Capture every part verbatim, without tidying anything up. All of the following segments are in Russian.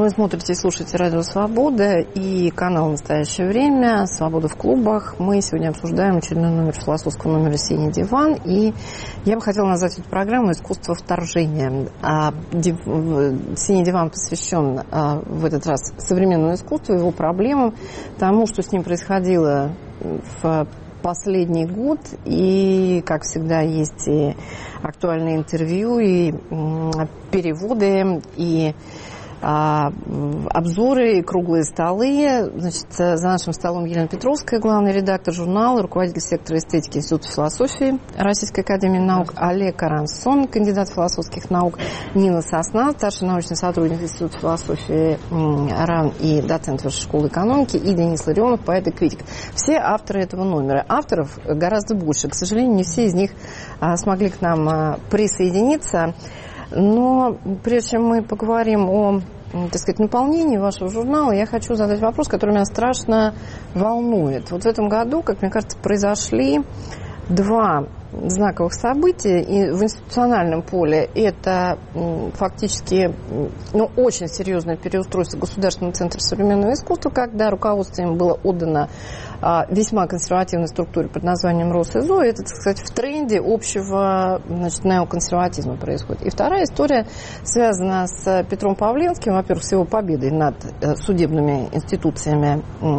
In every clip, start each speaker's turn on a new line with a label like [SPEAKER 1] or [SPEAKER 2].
[SPEAKER 1] Вы смотрите и слушаете Радио Свобода и канал «Настоящее время», «Свобода в клубах». Мы сегодня обсуждаем очередной номер философского номера «Синий диван». И я бы хотела назвать эту программу «Искусство вторжения». «Синий диван» посвящен в этот раз современному искусству, его проблемам, тому, что с ним происходило в последний год. И, как всегда, есть и актуальные интервью, и переводы, и обзоры и круглые столы. Значит, за нашим столом Елена Петровская, главный редактор журнала, руководитель сектора эстетики Института философии Российской академии наук, Олег Арансон, кандидат философских наук, Нина Сосна, старший научный сотрудник Института философии РАН и доцент Высшей школы экономики, и Денис Ларионов, поэт и критик. Все авторы этого номера. Авторов гораздо больше. К сожалению, не все из них смогли к нам присоединиться. Но прежде чем мы поговорим о, так сказать, наполнении вашего журнала, я хочу задать вопрос, который меня страшно волнует. Вот в этом году, как мне кажется, произошли два знаковых события и в институциональном поле. Это фактически ну, очень серьезное переустройство Государственного центра современного искусства, когда руководство им было отдано а, весьма консервативной структуре под названием РосИЗО. Это, так сказать, в тренде общего, значит, неоконсерватизма происходит. И вторая история связана с Петром Павленским, во-первых, с его победой над судебными институциями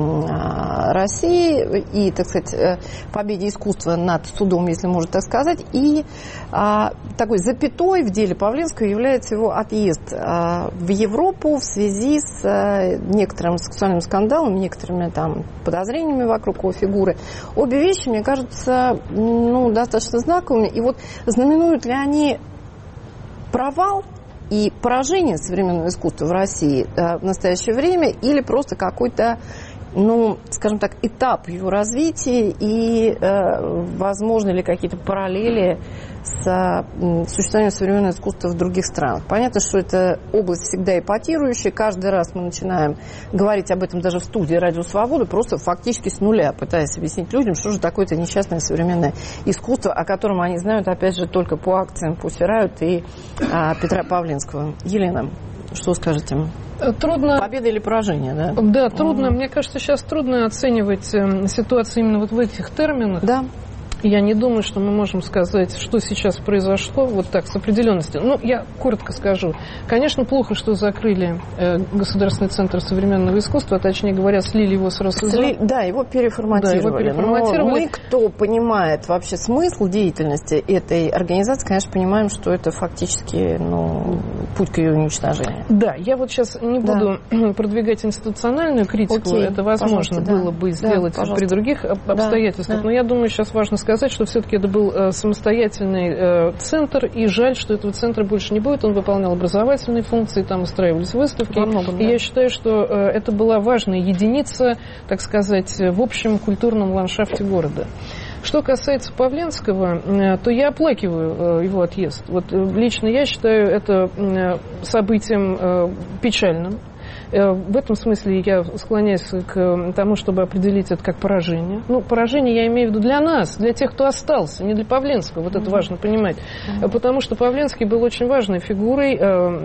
[SPEAKER 1] России и, так сказать, победой искусства над судом, если можно так сказать, и а, такой запятой в деле Павленского является его отъезд а, в Европу в связи с а, некоторым сексуальным скандалом, некоторыми там подозрениями вокруг его фигуры. Обе вещи, мне кажется, ну, достаточно знаковыми. И вот знаменуют ли они провал и поражение современного искусства в России а, в настоящее время или просто какой-то, ну, скажем так, этап его развития и, э, возможно ли какие-то параллели с э, существованием современного искусства в других странах. Понятно, что это область всегда эпатирующая. Каждый раз мы начинаем говорить об этом даже в студии «Радио Свобода», просто фактически с нуля, пытаясь объяснить людям, что же такое-то несчастное современное искусство, о котором они знают, опять же, только по акциям Пусирают и э, Петра Павленского. Елена, что скажете?
[SPEAKER 2] Трудно...
[SPEAKER 1] Победа или поражение, да?
[SPEAKER 2] Да, трудно. Mm-hmm. Мне кажется, сейчас трудно оценивать ситуацию именно вот в этих терминах. Да. Я не думаю, что мы можем сказать, что сейчас произошло вот так с определенностью. Ну, я коротко скажу. Конечно, плохо, что закрыли э, Государственный центр современного искусства, а точнее говоря, слили его с РосИЗО. Сли... Да, его переформатировали. Да, его переформатировали. Но мы, кто понимает вообще смысл деятельности этой организации, конечно, понимаем, что это фактически ну, путь к ее уничтожению. Да, я вот сейчас не буду да. продвигать институциональную критику. Окей, это возможно было да. бы сделать да, при других обстоятельствах. Да, но да. я думаю, сейчас важно сказать, что все-таки это был э, самостоятельный э, центр, и жаль, что этого центра больше не будет. Он выполнял образовательные функции, там устраивались выставки. Многом, и да. я считаю, что э, это была важная единица, так сказать, в общем культурном ландшафте города. Что касается Павленского, э, то я оплакиваю э, его отъезд. Вот э, лично я считаю это э, событием э, печальным. В этом смысле я склоняюсь к тому, чтобы определить это как поражение. Ну, поражение я имею в виду для нас, для тех, кто остался, не для Павленского. Вот это mm-hmm. важно понимать. Mm-hmm. Потому что Павленский был очень важной фигурой,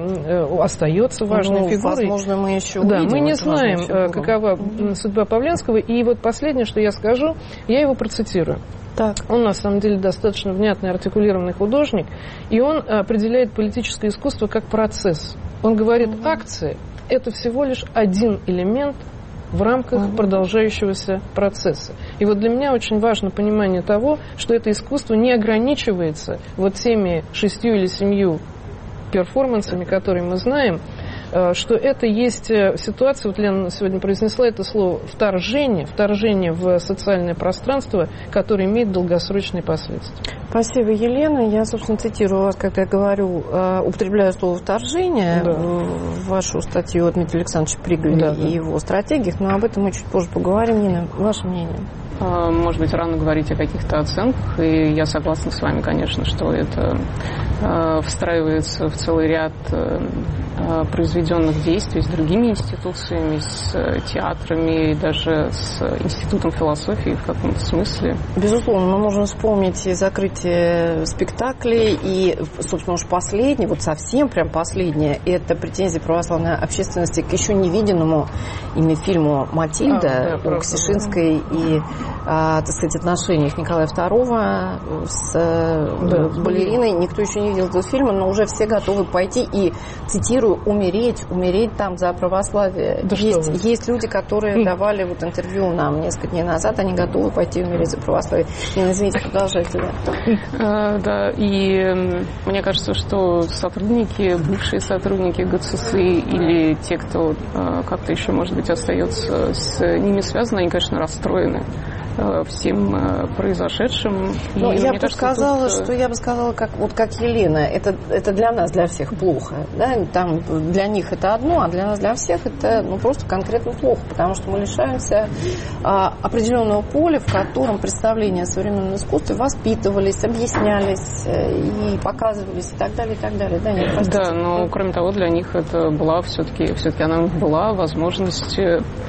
[SPEAKER 2] остается важной ну, фигурой. Возможно, мы еще увидим. Да, мы не знаем, какова mm-hmm. судьба Павленского. И вот последнее, что я скажу, я его процитирую. Так. Он, на самом деле, достаточно внятный, артикулированный художник, и он определяет политическое искусство как процесс. Он говорит, mm-hmm. акции – это всего лишь один элемент в рамках mm-hmm. продолжающегося процесса. И вот для меня очень важно понимание того, что это искусство не ограничивается вот теми шестью или семью перформансами, которые мы знаем, что это есть ситуация, вот Лена сегодня произнесла это слово вторжение, вторжение в социальное пространство, которое имеет долгосрочные последствия. Спасибо, Елена. Я, собственно, цитирую вас, когда я говорю, употребляю слово вторжение да. в вашу статью от Дмитрия Александровича Пригове да, и да. его стратегиях, но об этом мы чуть позже поговорим. Нина, ваше мнение?
[SPEAKER 3] Может быть, рано говорить о каких-то оценках, и я согласна с вами, конечно, что это встраивается в целый ряд произведений произведенных действий с другими институциями, с театрами, даже с Институтом философии в каком-то смысле.
[SPEAKER 1] Безусловно, мы можем вспомнить и закрытие спектаклей, и, собственно, уж последнее, вот совсем прям последнее, это претензии православной общественности к еще невиденному ими фильму «Матильда» а, да, у Ксишинской и, а, так сказать, отношениях Николая второго с да, балериной. Никто еще не видел этого фильма, но уже все готовы пойти и, цитирую, умереть, умереть там за православие. Да есть, есть люди, которые давали вот интервью нам несколько дней назад, они готовы пойти умереть за православие. Не, извините, продолжайте. Да.
[SPEAKER 3] А, да, и мне кажется, что сотрудники, бывшие сотрудники ГЦСИ или те, кто а, как-то еще, может быть, остается с ними связаны, они, конечно, расстроены всем произошедшим.
[SPEAKER 1] Ну, я бы кажется, сказала, тут... что я бы сказала, как, вот как Елена, это, это для нас, для всех плохо. Да? Там для них это одно, а для нас, для всех это ну, просто конкретно плохо, потому что мы лишаемся а, определенного поля, в котором представления о современном искусстве воспитывались, объяснялись и показывались и так далее, и так далее. Да, нет,
[SPEAKER 3] да, но кроме того, для них это была все-таки, все-таки она была возможность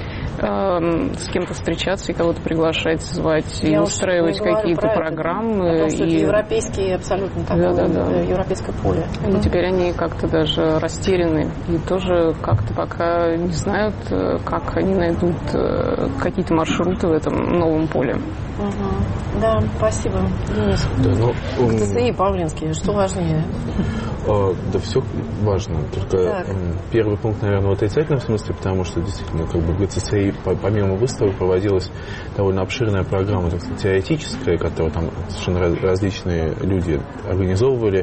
[SPEAKER 3] с кем-то встречаться и кого-то приглашать, звать, я и устраивать какие-то программы.
[SPEAKER 1] Это, и... европейские абсолютно такое, да, да, да. европейское поле.
[SPEAKER 3] И да. Теперь они как-то даже растеряны и тоже как-то пока не знают, как они найдут какие-то маршруты в этом новом поле.
[SPEAKER 1] Угу. Да, спасибо, Денис.
[SPEAKER 4] Да, ну, um...
[SPEAKER 1] ГЦСИ и Павленский, что важнее?
[SPEAKER 4] А, да все важно. Только так. Первый пункт, наверное, в отрицательном смысле, потому что действительно как бы в ГЦСИ помимо выставок проводилась довольно обширная программа, так сказать, теоретическая, которую там совершенно различные люди организовывали.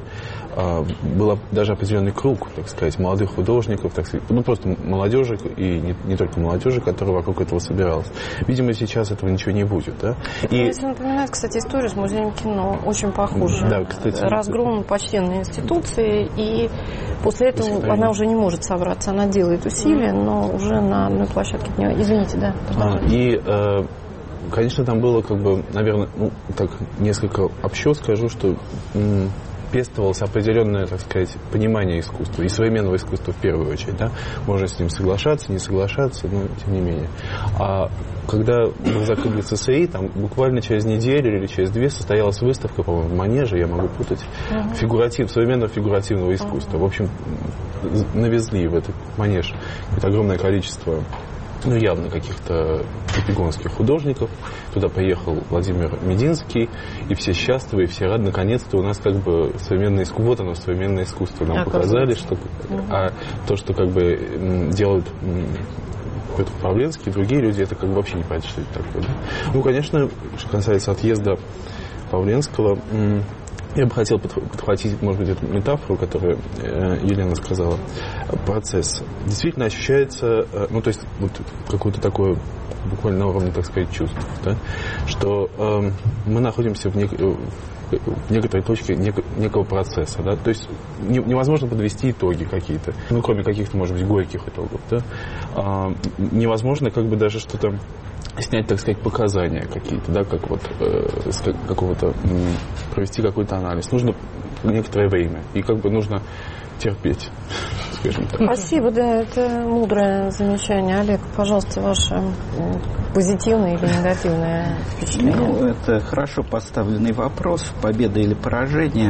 [SPEAKER 4] Был даже определенный круг, так сказать, молодых художников, так сказать, ну просто молодежи и не, не только молодежи, которая вокруг этого собиралась. Видимо, сейчас этого ничего не будет, да?
[SPEAKER 1] И... Если напоминает, кстати, историю с музеем кино, очень похожа.
[SPEAKER 4] Да, кстати.
[SPEAKER 1] Разгром почтенной институции, и после этого она уже не может собраться, она делает усилия, но уже на одной площадке дня. Извините, да.
[SPEAKER 4] А, и э, конечно, там было, как бы, наверное, ну, так несколько общо скажу, что м- пестовалось определенное, так сказать, понимание искусства, и современного искусства в первую очередь, да, можно с ним соглашаться, не соглашаться, но тем не менее. А когда был закрыт ГЦСИ, там буквально через неделю или через две состоялась выставка, по-моему, в Манеже, я могу путать, uh-huh. фигуратив, современного фигуративного искусства. Uh-huh. В общем, навезли в этот Манеж это огромное количество, ну, явно каких-то эпигонских художников. Туда поехал Владимир Мединский, и все счастливы, и все рады. Наконец-то у нас как бы современное искусство, вот оно, современное искусство. Нам показали, что uh-huh. а то, что как бы делают Петр Павленский и другие люди, это как бы вообще не понятно, что это такое. Да? Ну, конечно, что касается отъезда Павленского, я бы хотел подхватить, может быть, эту метафору, которую Елена сказала, процесс. Действительно ощущается, ну, то есть, вот какое-то такое, буквально на уровне, так сказать, чувств, да, что э, мы находимся в, нек, в некоторой точке нек, некого процесса, да, то есть не, невозможно подвести итоги какие-то, ну, кроме каких-то, может быть, горьких итогов, да, э, невозможно как бы даже что-то снять, так сказать, показания какие-то, да, как вот э, с какого-то, м, провести какой-то анализ. Нужно некоторое время, и как бы нужно терпеть, скажем так.
[SPEAKER 1] Спасибо, да, это мудрое замечание. Олег, пожалуйста, ваше позитивное или негативное впечатление?
[SPEAKER 5] Ну, это хорошо поставленный вопрос, победа или поражение.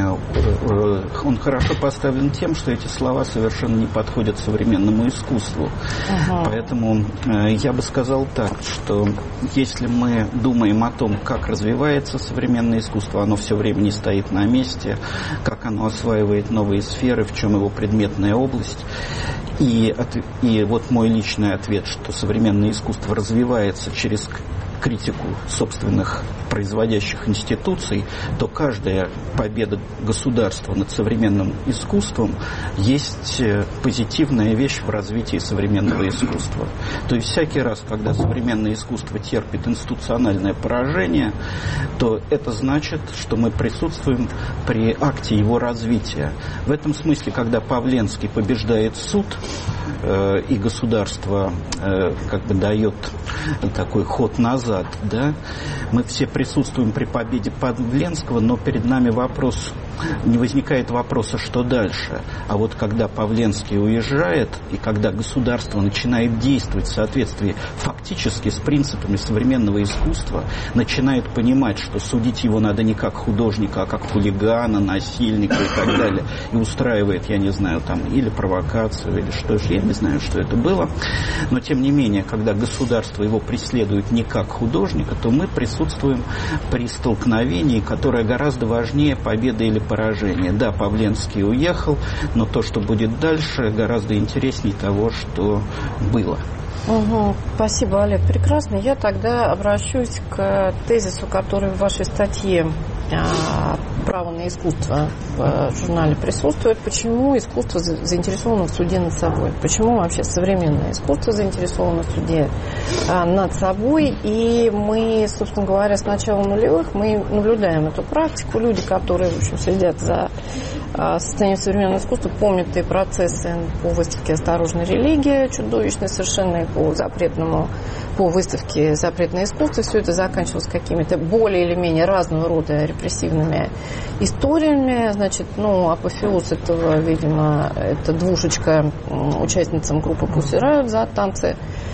[SPEAKER 5] Он хорошо поставлен тем, что эти слова совершенно не подходят современному искусству. Ага. Поэтому э, я бы сказал так, что если мы думаем о том, как развивается современное искусство, оно все время не стоит на месте, как оно осваивает новые сферы, в чем его предметная область. И, и вот мой личный ответ, что современное искусство развивается через критику собственных производящих институций, то каждая победа государства над современным искусством есть позитивная вещь в развитии современного искусства. То есть всякий раз, когда современное искусство терпит институциональное поражение, то это значит, что мы присутствуем при акте его развития. В этом смысле, когда Павленский побеждает суд, э, и государство э, как бы дает такой ход назад, да, мы все присутствуем при победе Павленского, но перед нами вопрос не возникает вопроса, что дальше. А вот когда Павленский уезжает, и когда государство начинает действовать в соответствии фактически с принципами современного искусства, начинает понимать, что судить его надо не как художника, а как хулигана, насильника и так далее, и устраивает, я не знаю, там, или провокацию, или что же, я не знаю, что это было. Но, тем не менее, когда государство его преследует не как художника, то мы присутствуем при столкновении, которое гораздо важнее победы или поражения. Да, Павленский уехал, но то, что будет дальше, гораздо интереснее того, что было.
[SPEAKER 1] Угу. Спасибо, Олег. Прекрасно. Я тогда обращусь к тезису, который в вашей статье «Право на искусство» в журнале присутствует. Почему искусство заинтересовано в суде над собой? Почему вообще современное искусство заинтересовано в суде над собой? И мы, собственно говоря, с начала нулевых мы наблюдаем эту практику. Люди, которые, в общем, следят за состоянием современного искусства, помнят и процессы по выставке «Осторожная религия», чудовищные совершенно, по запретному, по выставке «Запретное искусство». Все это заканчивалось какими-то более или менее разного рода репрессивными историями. Значит, ну, апофеоз этого, видимо, это двушечка участницам группы Pussy Riot за танцы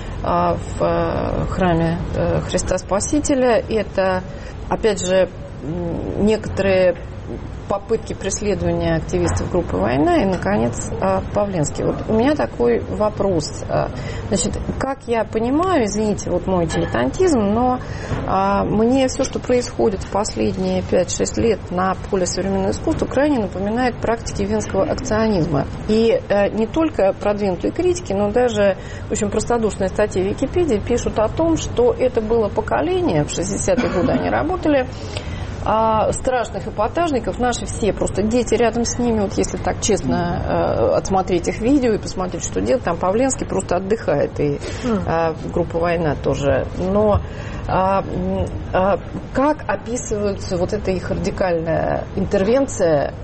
[SPEAKER 1] в храме Христа Спасителя. Это, опять же, некоторые попытки преследования активистов группы «Война» и, наконец, Павленский. Вот у меня такой вопрос. Значит, как я понимаю, извините, вот мой дилетантизм, но а, мне все, что происходит в последние пять-шесть лет на поле современного искусства, крайне напоминает практики венского акционизма. И а, не только продвинутые критики, но даже очень простодушные статьи в Википедии пишут о том, что это было поколение, в шестидесятые годы они работали, А страшных эпатажников, наши все просто дети рядом с ними, вот если так честно э, отсмотреть их видео и посмотреть, что делать, там Павленский просто отдыхает, и э, группа «Война» тоже. Но а, а, как описывается вот эта их радикальная интервенция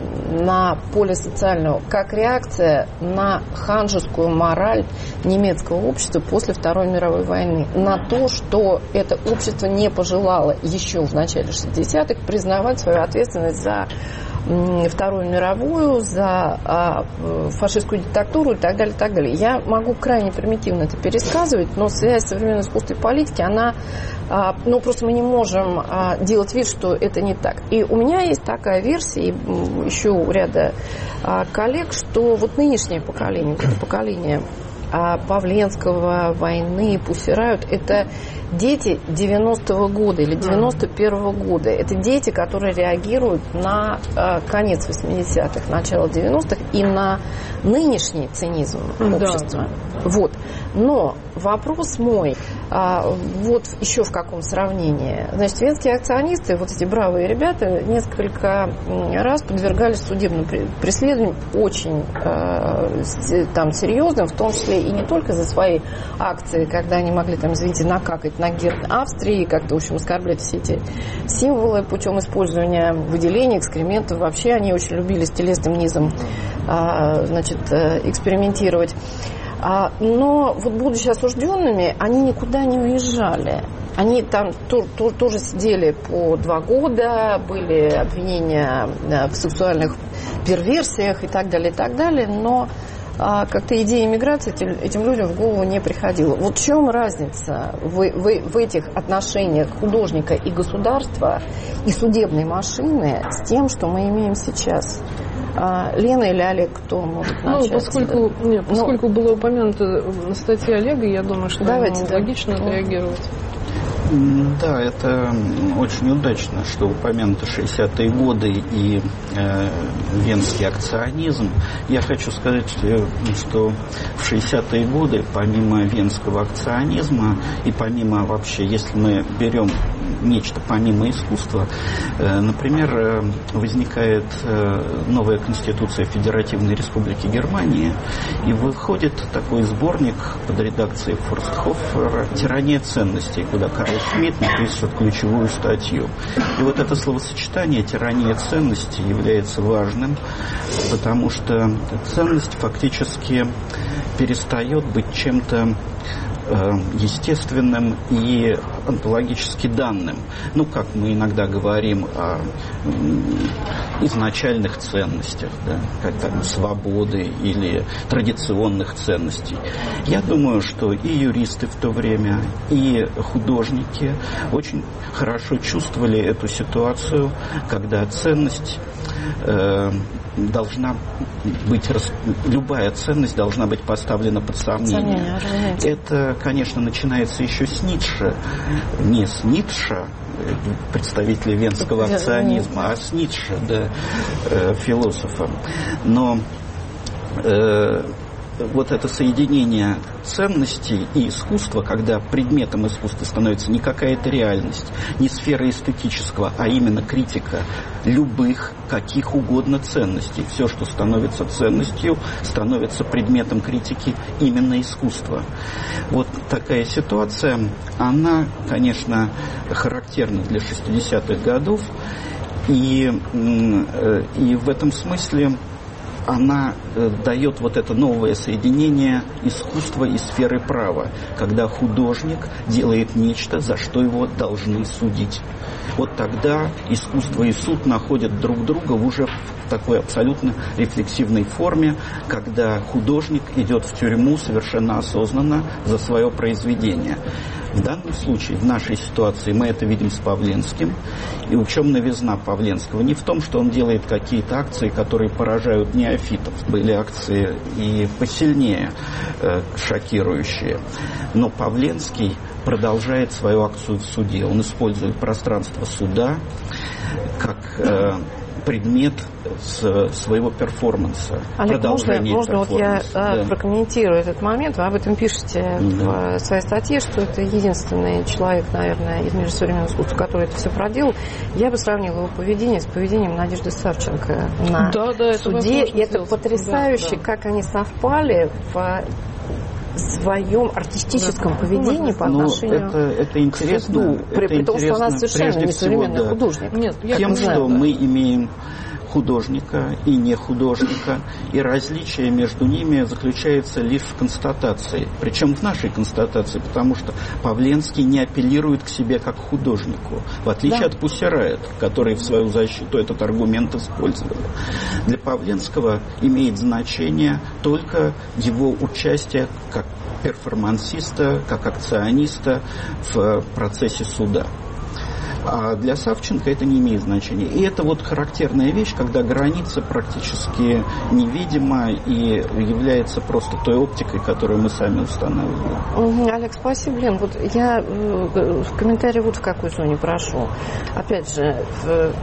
[SPEAKER 1] на поле социального, как реакция на ханжескую мораль немецкого общества после Второй мировой войны, на то, что это общество не пожелало еще в начале шестидесятых признавать свою ответственность за Вторую мировую, за а, фашистскую диктатуру и так далее, и так далее. Я могу крайне примитивно это пересказывать, но связь современного искусства и политики, она, а, ну, просто мы не можем а, делать вид, что это не так. И у меня есть такая версия, и еще у ряда а, коллег, что вот нынешнее поколение, это поколение а, Павленского, «Войны», Pussy Riot, это дети девяностого года или девяносто первого года. Это дети, которые реагируют на э, конец восьмидесятых, начало девяностых и на нынешний цинизм общества. Да. Вот. Но вопрос мой, а, вот еще в каком сравнении. Значит, венские акционисты, вот эти бравые ребята, несколько раз подвергались судебному преследованию очень э, там, серьезным, в том числе и не только за свои акции, когда они могли, там, извините, накакать на герб Австрии, как-то, в общем, оскорблять все эти символы путем использования выделений, экскрементов. Вообще они очень любили с телесным низом а, значит, экспериментировать. А, но вот будучи осужденными, они никуда не уезжали. Они там то, то, тоже сидели по два года, были обвинения в сексуальных перверсиях и так далее, и так далее, но а как-то идея иммиграции этим, этим людям в голову не приходила. Вот в чем разница в, в, в этих отношениях художника и государства и судебной машины с тем, что мы имеем сейчас? А, Лена или Олег, кто может начать?
[SPEAKER 2] Ну, поскольку, нет, поскольку ну, было упомянуто в статье Олега, я думаю, что давайте, да. логично ну. реагировать.
[SPEAKER 5] Да, это очень удачно, что упомянуты шестидесятые годы и э, венский акционизм. Я хочу сказать, что в шестидесятые годы, помимо венского акционизма и помимо вообще, если мы берем нечто помимо искусства, э, например, э, возникает э, новая Конституция Федеративной Республики Германии, и выходит такой сборник под редакцией Форстхофера «Тирания ценностей», куда Карл Шмидт напишет ключевую статью. И вот это словосочетание «тирания ценностей» является важным, потому что ценность фактически перестает быть чем-то естественным и онтологически данным. Ну, как мы иногда говорим о изначальных ценностях, да, как там свободы или традиционных ценностей. Я думаю, что и юристы в то время, и художники очень хорошо чувствовали эту ситуацию, когда ценность э, должна быть, любая ценность должна быть поставлена под сомнение. Это, конечно, начинается еще с Ницше, не с Ницше, представителя венского акционизма, а с Ницше, да, э, философа. Но э, вот это соединение ценностей и искусства, когда предметом искусства становится не какая-то реальность, не сфера эстетического, а именно критика любых, каких угодно ценностей. Все, что становится ценностью, становится предметом критики именно искусства. Вот такая ситуация, она, конечно, характерна для шестидесятых годов, и, и в этом смысле она э, дает вот это новое соединение искусства и сферы права, когда художник делает нечто, за что его должны судить. Вот тогда искусство и суд находят друг друга уже в такой абсолютно рефлексивной форме, когда художник идет в тюрьму совершенно осознанно за свое произведение. В данном случае, в нашей ситуации, мы это видим с Павленским. И в чем новизна Павленского? Не в том, что он делает какие-то акции, которые поражают неофитов. Были акции и посильнее, э, шокирующие. Но Павленский продолжает свою акцию в суде. Он использует пространство суда как э, предмет с своего перформанса.
[SPEAKER 1] Олег, можно, можно вот я да. прокомментирую этот момент. Вы об этом пишете да. в своей статье, что это единственный человек, наверное, из мира современного искусства, который это все проделал. Я бы сравнила его поведение с поведением Надежды Савченко на
[SPEAKER 2] да, да,
[SPEAKER 1] суде.
[SPEAKER 2] Это,
[SPEAKER 1] и это потрясающе, да, да. как они совпали в своем артистическом да, поведении по отношению
[SPEAKER 5] это, это интересно,
[SPEAKER 1] к суду, при,
[SPEAKER 5] это
[SPEAKER 1] при том, что она совершенно не современный да. художник.
[SPEAKER 5] Нет, тем, что да. мы имеем художника и не художника, и различие между ними заключается лишь в констатации. Причем в нашей констатации, потому что Павленский не апеллирует к себе как к художнику, в отличие да. от Пуссерайт, который в свою защиту этот аргумент использовал. Для Павленского имеет значение только его участие как перформансиста, как акциониста в процессе суда. А для Савченко это не имеет значения. И это вот характерная вещь, когда граница практически невидима и является просто той оптикой, которую мы сами устанавливаем.
[SPEAKER 1] Олег, спасибо. Лен, вот я в комментарии вот в какой зоне прошу. Опять же, в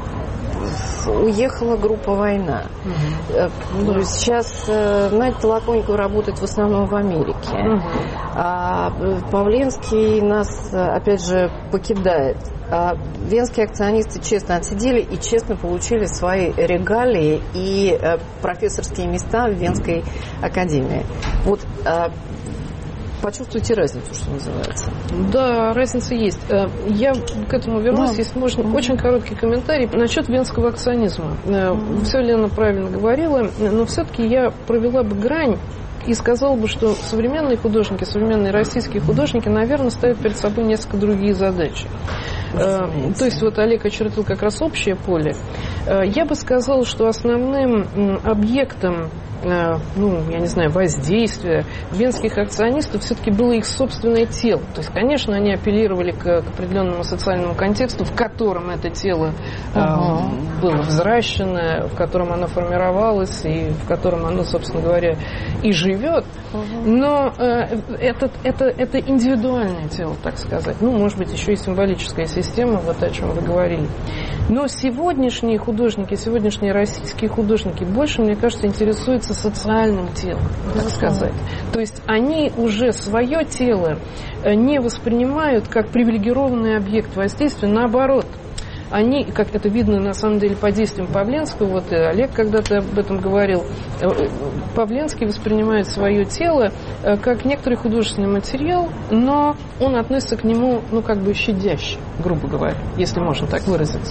[SPEAKER 1] уехала группа «Война». Угу. Сейчас Надя Толоконникова работает в основном в Америке. Угу. А Павленский нас, опять же, покидает. А венские акционисты честно отсидели и честно получили свои регалии и профессорские места в Венской академии. Вот почувствуйте разницу, что называется.
[SPEAKER 2] Да, разница есть. Я к этому вернусь, да. если можно. Mm-hmm. Очень короткий комментарий насчет венского акционизма. Mm-hmm. Все Лена правильно говорила, но все-таки я провела бы грань и сказала бы, что современные художники, современные российские художники, наверное, ставят перед собой несколько другие задачи. То есть вот Олег очертил как раз общее поле. Я бы сказала, что основным объектом, ну, я не знаю, воздействия венских акционистов все-таки было их собственное тело. То есть, конечно, они апеллировали к, к определенному социальному контексту, в котором это тело uh-huh. э, было взращено, в котором оно формировалось и в котором оно, собственно говоря, и живет. Uh-huh. Но э, это, это, это индивидуальное тело, так сказать. Ну, может быть, еще и символическая система, вот о чем вы говорили. Но сегодняшние художники, сегодняшние российские художники больше, мне кажется, интересуются социальным телом, так да, сказать. То есть они уже свое тело не воспринимают как привилегированный объект воздействия, наоборот. они, как это видно на самом деле по действиям Павленского, вот и Олег когда-то об этом говорил, Павленский воспринимает свое тело как некоторый художественный материал, но он относится к нему, ну, как бы щадяще, грубо говоря, если можно так выразиться.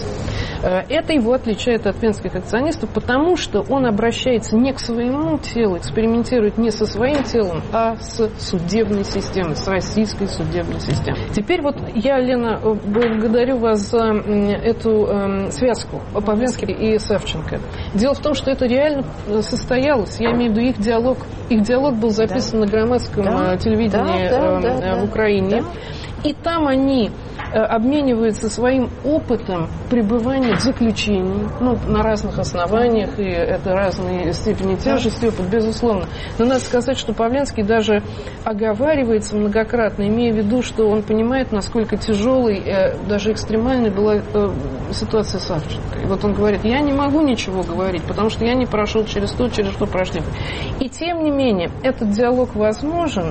[SPEAKER 2] Это его отличает от венских акционистов, потому что он обращается не к своему телу, экспериментирует не со своим телом, а с судебной системой, с российской судебной системой. Теперь вот я, Лена, благодарю вас за эту э, связку Павленский и Савченко. Дело в том, что это реально состоялось. Я имею в виду их диалог. Их диалог был записан да. на громадском да. телевидении да, да, э, да, в Украине. Да. И там они обмениваются своим опытом пребывания в заключении, ну, на разных основаниях, и это разные степени тяжести, опыт, безусловно. Но надо сказать, что Павленский даже оговаривается многократно, имея в виду, что он понимает, насколько тяжелой, даже экстремальной была ситуация Савченко. И вот он говорит, я не могу ничего говорить, потому что я не прошел через то, через что прошли. И тем не менее, этот диалог возможен,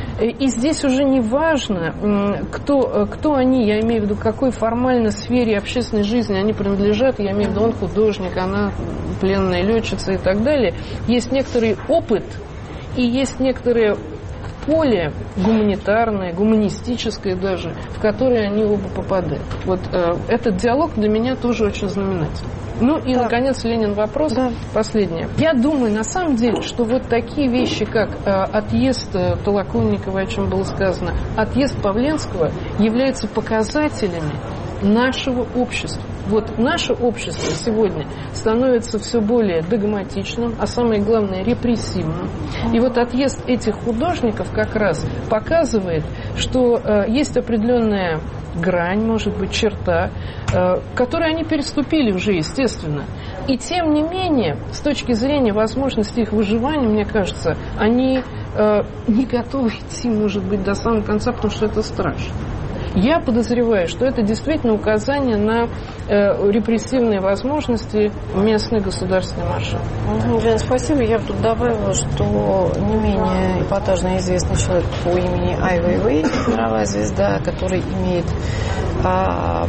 [SPEAKER 2] и здесь уже не важно, кто, кто они, я имею в виду, к какой формальной сфере общественной жизни они принадлежат, я имею в виду, он художник, она пленная летчица и так далее. Есть некоторый опыт и есть некоторое поле гуманитарное, гуманистическое даже, в которое они оба попадают. Вот э, этот диалог для меня тоже очень знаменательный. Ну и, да. наконец, Ленин, вопрос да. последний. Я думаю, на самом деле, что вот такие вещи, как э, отъезд э, Толоконникова, о чем было сказано, отъезд Павленского, являются показателями нашего общества. Вот наше общество сегодня становится все более догматичным, а самое главное репрессивным. И вот отъезд этих художников как раз показывает, что э, есть определенная грань, может быть, черта, э, которую они переступили уже, естественно. И тем не менее, с точки зрения возможности их выживания, мне кажется, они э, не готовы идти, может быть, до самого конца, потому что это страшно. Я подозреваю, что это действительно указание на э, репрессивные возможности местной государственной машины.
[SPEAKER 1] Угу, Жень, спасибо. Я бы тут добавила, что не менее эпатажно известный человек по имени Ай Вейвей, мировая звезда, который имеет а,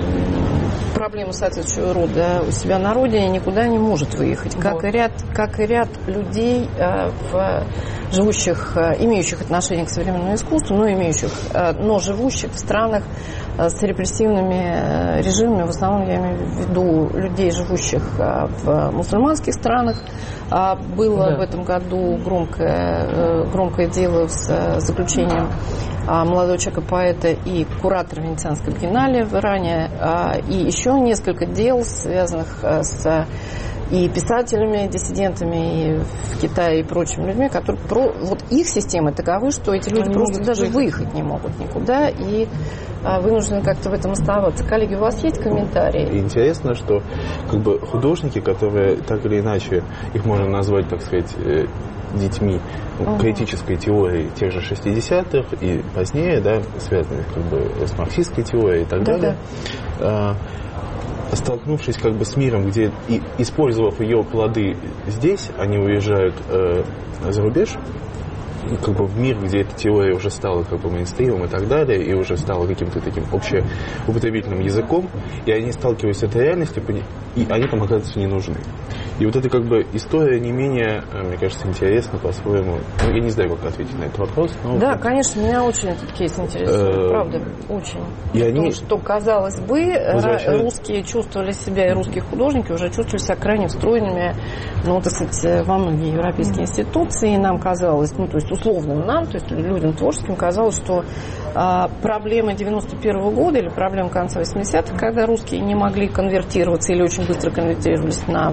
[SPEAKER 1] проблему соответствующего рода у себя на родине, никуда не может выехать. Вот. Как и ряд, как и ряд людей, а, в, живущих, а, имеющих отношение к современному искусству, но, имеющих, а, но живущих в странах с репрессивными режимами, в основном я имею в виду людей, живущих в мусульманских странах. Было да. в этом году громкое, громкое дело с заключением молодого человека, поэта и куратора Венецианской биеннале в Иране, и еще несколько дел, связанных с и писателями, диссидентами и в Китае и прочими людьми, которые про, вот их системы таковы, что эти люди Они просто даже выехать. выехать не могут никуда и а, вынуждены как-то в этом оставаться. Коллеги, у вас есть комментарии?
[SPEAKER 4] Интересно, что как бы художники, которые так или иначе, их можно назвать, так сказать, детьми uh-huh. критической теории тех же шестидесятых и позднее, да, связанных как бы с марксистской теорией и так да, далее, да. столкнувшись как бы с миром, где, и, использовав ее плоды здесь, они уезжают э, за рубеж, как бы в мир, где эта теория уже стала как бы мейнстримом и так далее, и уже стала каким-то таким общеупотребительным языком, и они сталкиваются с этой реальностью, и они там, оказывается, не нужны. И вот эта как бы история не менее, мне кажется, интересна по-своему. Ну, я не знаю, как ответить на этот вопрос. Но
[SPEAKER 1] да,
[SPEAKER 4] вот,
[SPEAKER 1] конечно, меня очень этот кейс интересует, правда, очень. И Потому они что, казалось бы, возвращают... русские чувствовали себя, и русские художники уже чувствовали себя крайне встроенными, ну, так сказать, во многие европейские mm-hmm. институции, и нам казалось, ну, то есть условным нам, то есть людям творческим казалось, что а, проблема девяносто первого года или проблема конца восьмидесятых, когда русские не могли конвертироваться или очень быстро конвертировались на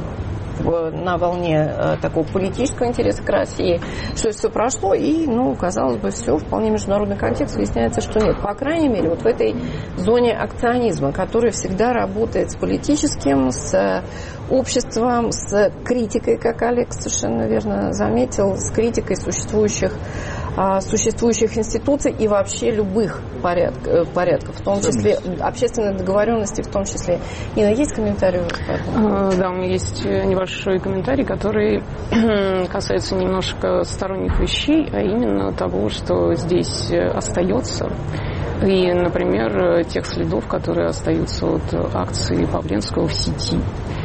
[SPEAKER 1] на волне э, такого политического интереса к России, что это все прошло, и, ну, казалось бы, все, вполне международный контекст, выясняется, что нет. По крайней мере, вот в этой зоне акционизма, который всегда работает с политическим, с обществом, с критикой, как Олег совершенно верно заметил, с критикой существующих существующих институций и вообще любых порядков, порядков в том числе общественной договоренности, в том числе. Инна, есть комментарий?
[SPEAKER 3] Да, у меня есть небольшой комментарий, который касается немножко сторонних вещей, а именно того, что здесь остается И, например, тех следов, которые остаются от акции Павленского в сети.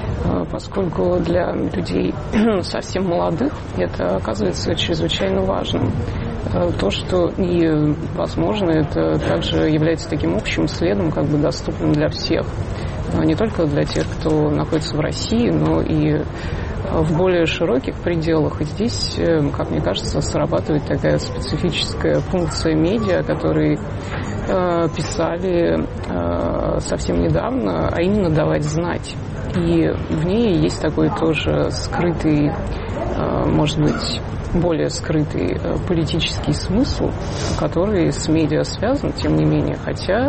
[SPEAKER 3] Поскольку для людей совсем молодых это оказывается чрезвычайно важным. То, что и, возможно, это также является таким общим следом, как бы доступным для всех. Не только для тех, кто находится в России, но и в более широких пределах. И здесь, как мне кажется, срабатывает такая специфическая функция медиа, которые э, писали э, совсем недавно, а именно давать знать. И в ней есть такой тоже скрытый, э, может быть, более скрытый э, политический смысл, который с медиа связан, тем не менее, хотя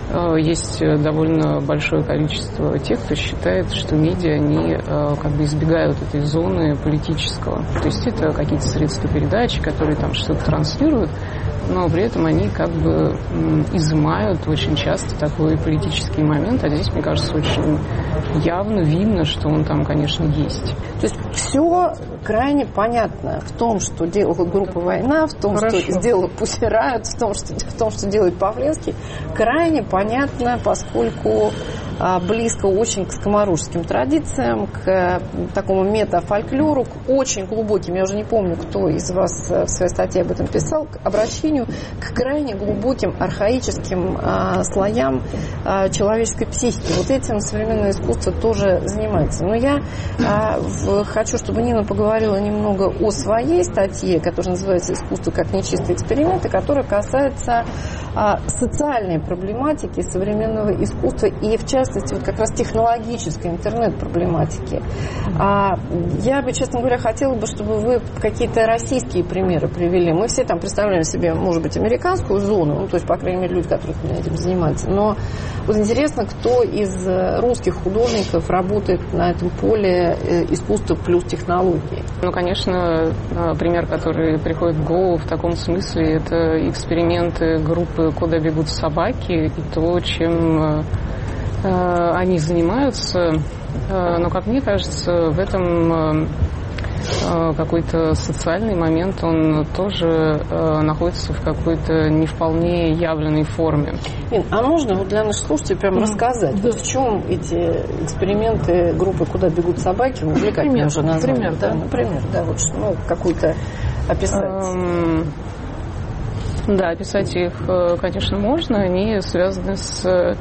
[SPEAKER 3] есть довольно большое количество тех, кто считает, что медиа, они как бы избегают этой зоны политического. То есть это какие-то средства передачи, которые там что-то транслируют, но при этом они как бы изымают очень часто такой политический момент, а здесь, мне кажется, очень явно видно, что он там, конечно, есть.
[SPEAKER 1] То есть все крайне понятно в том, что делала группа «Война», в том,
[SPEAKER 2] Хорошо.
[SPEAKER 1] что сделала Pussy Riot, в том, что, в том, что делает Павленский, крайне понятно, поскольку а, близко очень к скоморожским традициям, к а, такому метафольклору, к очень глубоким, я уже не помню, кто из вас в своей статье об этом писал, к обращению к крайне глубоким архаическим а, слоям а, человеческой психики. Вот этим современное искусство тоже занимается. Но я а, в, хочу, чтобы Нина поговорила немного о своей статье, которая называется «Искусство как нечистый эксперимент», и которая касается а, социальной проблематики современного искусства и, в частности, вот как раз технологической интернет-проблематики. А, я бы, честно говоря, хотела бы, чтобы вы какие-то российские примеры привели. Мы все там представляем себе, может быть, американскую зону, ну, то есть, по крайней мере, люди, которые этим занимаются. Но вот интересно, кто из русских художников работает на этом поле искусства плюс технологии?
[SPEAKER 3] Ну, конечно, пример, который приходит в голову в таком смысле, это эксперименты группы «Куда бегут собаки» и то, чем э, они занимаются. Э, но, как мне кажется, в этом э, какой-то социальный момент, он тоже э, находится в какой-то не вполне явленной форме.
[SPEAKER 1] Ин, а можно вот для наших слушателей прямо mm-hmm. рассказать, вот в чем эти эксперименты группы «Куда бегут собаки», увлекательные уже название? Например, да, например, да, вот ну, какую-то описать. Um,
[SPEAKER 3] да, описать их, конечно, можно. Они связаны с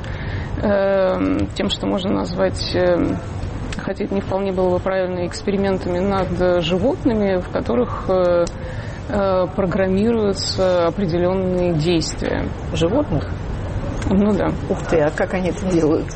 [SPEAKER 3] э, тем, что можно назвать, э, хотя это не вполне было бы правильно, экспериментами над животными, в которых э, э, программируются определенные действия.
[SPEAKER 1] Животных?
[SPEAKER 3] Ну да.
[SPEAKER 1] Ух ты, а как они это делают?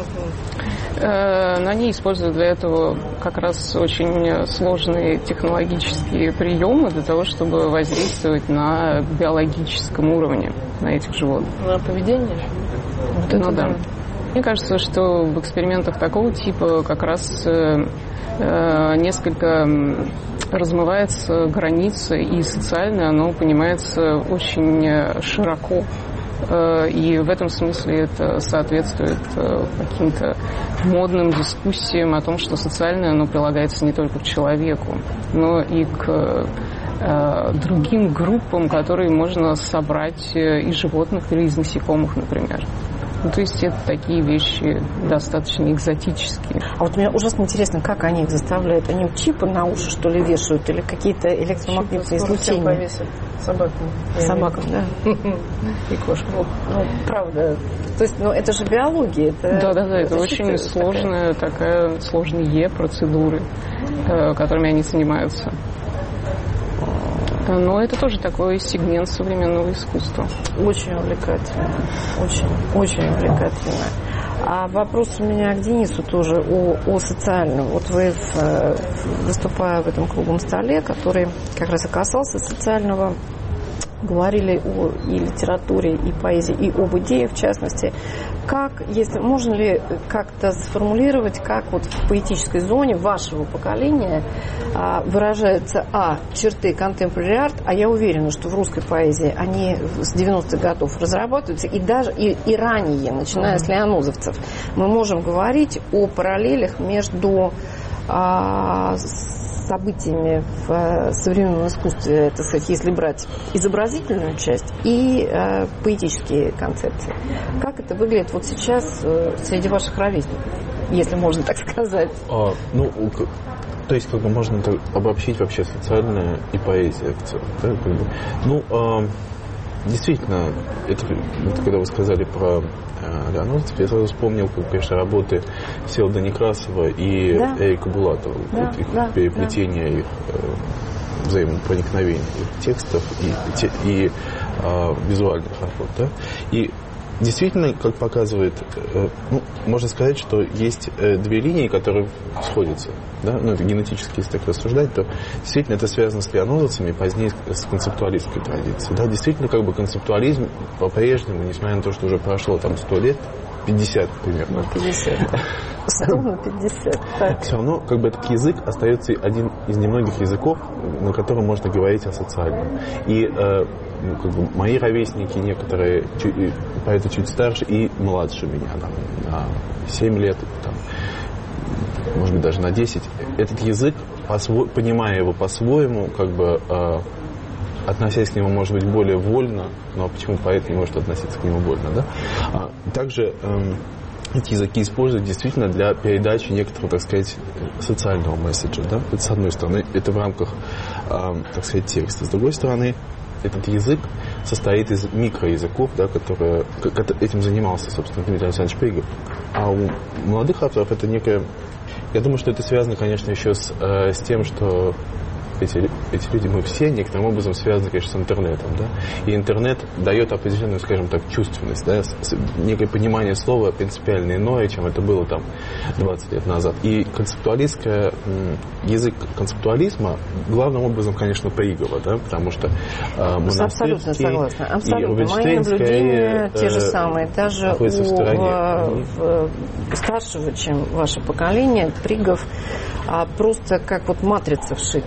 [SPEAKER 3] Они используют для этого как раз очень сложные технологические приемы для того, чтобы воздействовать на биологическом уровне на этих животных.
[SPEAKER 2] На поведение?
[SPEAKER 3] Вот ну да. Мне кажется, что в экспериментах такого типа как раз э, несколько размывается граница, и социальное оно понимается очень широко. И в этом смысле это соответствует каким-то модным дискуссиям о том, что социальное оно прилагается не только к человеку, но и к другим группам, которые можно собрать из животных или из насекомых, например. Ну, то есть это такие вещи достаточно экзотические.
[SPEAKER 1] А вот мне ужасно интересно, как они их заставляют? Они чипы на уши, что ли, вешают? Или какие-то электромагнитные излучения?
[SPEAKER 2] Собакам.
[SPEAKER 1] Собакам, да.
[SPEAKER 2] И кошкам.
[SPEAKER 1] Ну, ну, правда. То есть, ну, это же биология.
[SPEAKER 3] Да-да-да, это, это очень сложная такая, сложные процедуры, которыми они занимаются. Но это тоже такой сегмент современного искусства.
[SPEAKER 1] Очень увлекательно. Очень, очень увлекательно. А вопрос у меня к Денису тоже о, о социальном. Вот вы, в, выступая в этом круглом столе, который как раз и касался социального, говорили о и литературе, и поэзии, и об идеях, в частности. Как, если можно ли как-то сформулировать, как вот в поэтической зоне вашего поколения а, выражаются, а, черты contemporary art, а я уверена, что в русской поэзии они с девяностых годов разрабатываются, и даже и, и ранее, начиная с лианозовцев, мы можем говорить о параллелях между а, событиями в современном искусстве, это, сказать, если брать изобразительную часть и э, поэтические концепции. Как это выглядит вот сейчас э, среди ваших ровесников, если можно так сказать? А,
[SPEAKER 4] ну, то есть, как бы можно так обобщить вообще социальное и поэзия в целом. Да, как бы. Ну, э, действительно, это, это когда вы сказали про э, Леонозовцев, я сразу вспомнил, как, конечно, работы Всеволода Некрасова и да. Эрика Булатова. Да, вот их да, переплетение, да. их э, взаимопроникновение их текстов и, те, и э, визуальных работ. Да? И действительно, как показывает, э, ну, можно сказать, что есть э, две линии, которые сходятся. Да? Ну, это генетически, если так рассуждать, то действительно это связано с леонозовцами, позднее с концептуалистской традицией. Да? Действительно, как бы концептуализм по-прежнему, несмотря на то, что уже прошло там сто лет, пятьдесят примерно.
[SPEAKER 1] пятьдесят. Сто пятьдесят. Так.
[SPEAKER 4] Все равно, как бы этот язык остается один из немногих языков, на котором можно говорить о социальном. И э, ну, как бы мои ровесники, некоторые чуть, поэты чуть старше и младше меня, там, на семь лет, там, может быть, даже на десять, этот язык, понимая его по-своему, как бы э, относясь к нему, может быть, более вольно, но почему поэт не может относиться к нему вольно, да? А также э, эти языки используют действительно для передачи некоторого, так сказать, социального месседжа, да? Это, с одной стороны, это в рамках, э, так сказать, текста. С другой стороны, этот язык состоит из микроязыков, да, которые, этим занимался, собственно, Дмитрий Александрович Пригов. А у молодых авторов это некое... Я думаю, что это связано, конечно, еще с, э, с тем, что эти, эти люди, мы все некоторым образом связаны, конечно, с интернетом. Да? И интернет дает определенную, скажем так, чувственность, да? Некое понимание слова принципиально иное, чем это было там двадцать лет назад. И концептуалистская, язык концептуализма главным образом, конечно, Пригова, да? Потому что э, Монастырский
[SPEAKER 1] абсолютно согласна. Абсолютно. Мои наблюдения э, те же самые. Даже у э, старшего, чем ваше поколение, Пригов а просто как вот матрица вшит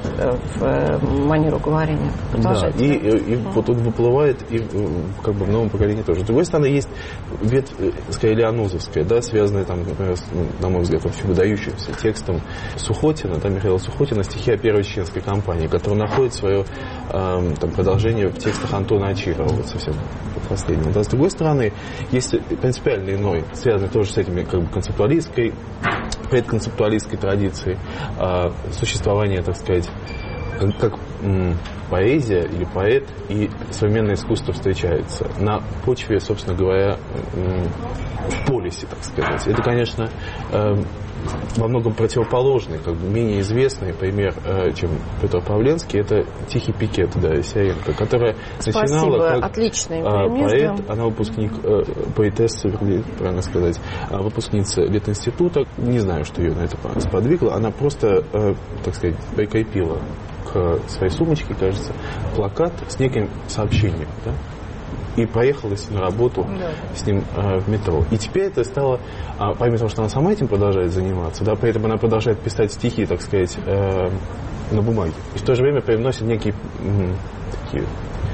[SPEAKER 1] в манеру говорения.
[SPEAKER 4] Да, и, и, и вот он выплывает и как бы в новом поколении тоже. С другой стороны, есть ветвь, скорее, леонозовская, да, связанная, там, например, с, ну, на мой взгляд, вообще выдающимся текстом Сухотина, да, Михаила Сухотина, стихи о Первой Чеченской кампании, который находит свое э, там, продолжение в текстах Антона Ачирова, вот совсем последнего. Да. С другой стороны, есть принципиально иной, связанный тоже с этими как бы концептуалистской, предконцептуалистской традицией, э, существование, так сказать, как, как м, поэзия или поэт и современное искусство встречаются на почве, собственно говоря, м, в полисе, так сказать. Это, конечно, э, во многом противоположный, как бы менее известный пример, э, чем Петр Павленский, это Тихий пикет, да, Исаенко, которая
[SPEAKER 1] Спасибо.
[SPEAKER 4] начинала как
[SPEAKER 1] Отличный
[SPEAKER 4] э, поэт, она выпускник, э, поэтесса, правильно сказать, выпускница Литинститута, не знаю, что ее на это сподвигло, она просто, э, так сказать, прикрепила к своей сумочке, кажется, плакат с неким сообщением, да, и поехала с ним на работу, да. с ним э, в метро. И теперь это стало, э, помимо того, что она сама этим продолжает заниматься, да, при этом она продолжает писать стихи, так сказать, э, на бумаге. И в то же время привносит некие м, такие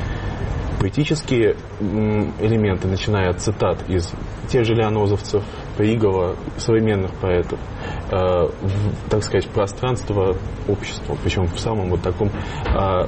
[SPEAKER 4] поэтические м, элементы, начиная от цитат из тех же леонозовцев, Пригова, современных поэтов, э, в, так сказать, пространство общества, причем в самом вот таком э,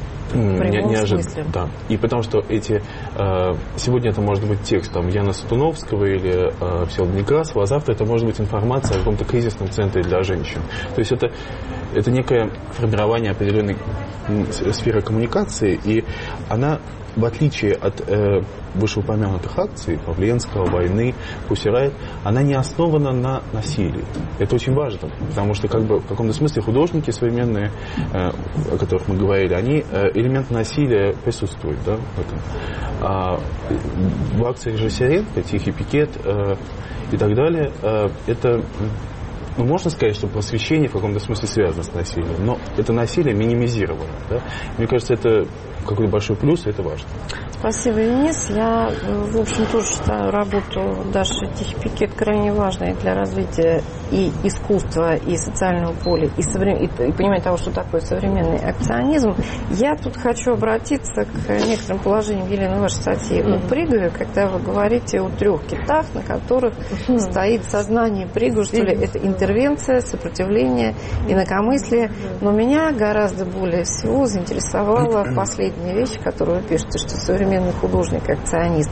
[SPEAKER 4] Не, неожиданно, да. И потому что эти э, сегодня это может быть текст там Яна Сатуновского или э, Всеволода Некрасова, а завтра это может быть информация о каком-то кризисном центре для женщин. То есть это, это некое формирование определенной сферы коммуникации, и она, в отличие от э, вышеупомянутых акций Павленского, войны, Пусирайт, она не основана на насилии. Это очень важно, потому что как бы, в каком-то смысле художники современные, э, о которых мы говорили, они э, элемент насилия присутствует, да, в этом. А в акциях же Сиренко, Тихий пикет э, и так далее, э, это... Ну, можно сказать, что просвещение в каком-то смысле связано с насилием, но это насилие минимизировано. Да? Мне кажется, это какой-то большой плюс, и это важно.
[SPEAKER 1] Спасибо, Денис. Я, в общем, тоже считаю работу Даши Тихий пикет крайне важной для развития и искусства, и социального поля, и, соврем... и, и понимания того, что такое современный акционизм. Я тут хочу обратиться к некоторым положениям, Елена, вашей статьи mm-hmm. о Пригове, когда вы говорите о трех китах, на которых mm-hmm. стоит сознание Пригова, что ли, это интернет. интервенция, сопротивление, инакомыслие. Но меня гораздо более всего заинтересовала последняя вещь, которую вы пишете, что современный художник, акционист,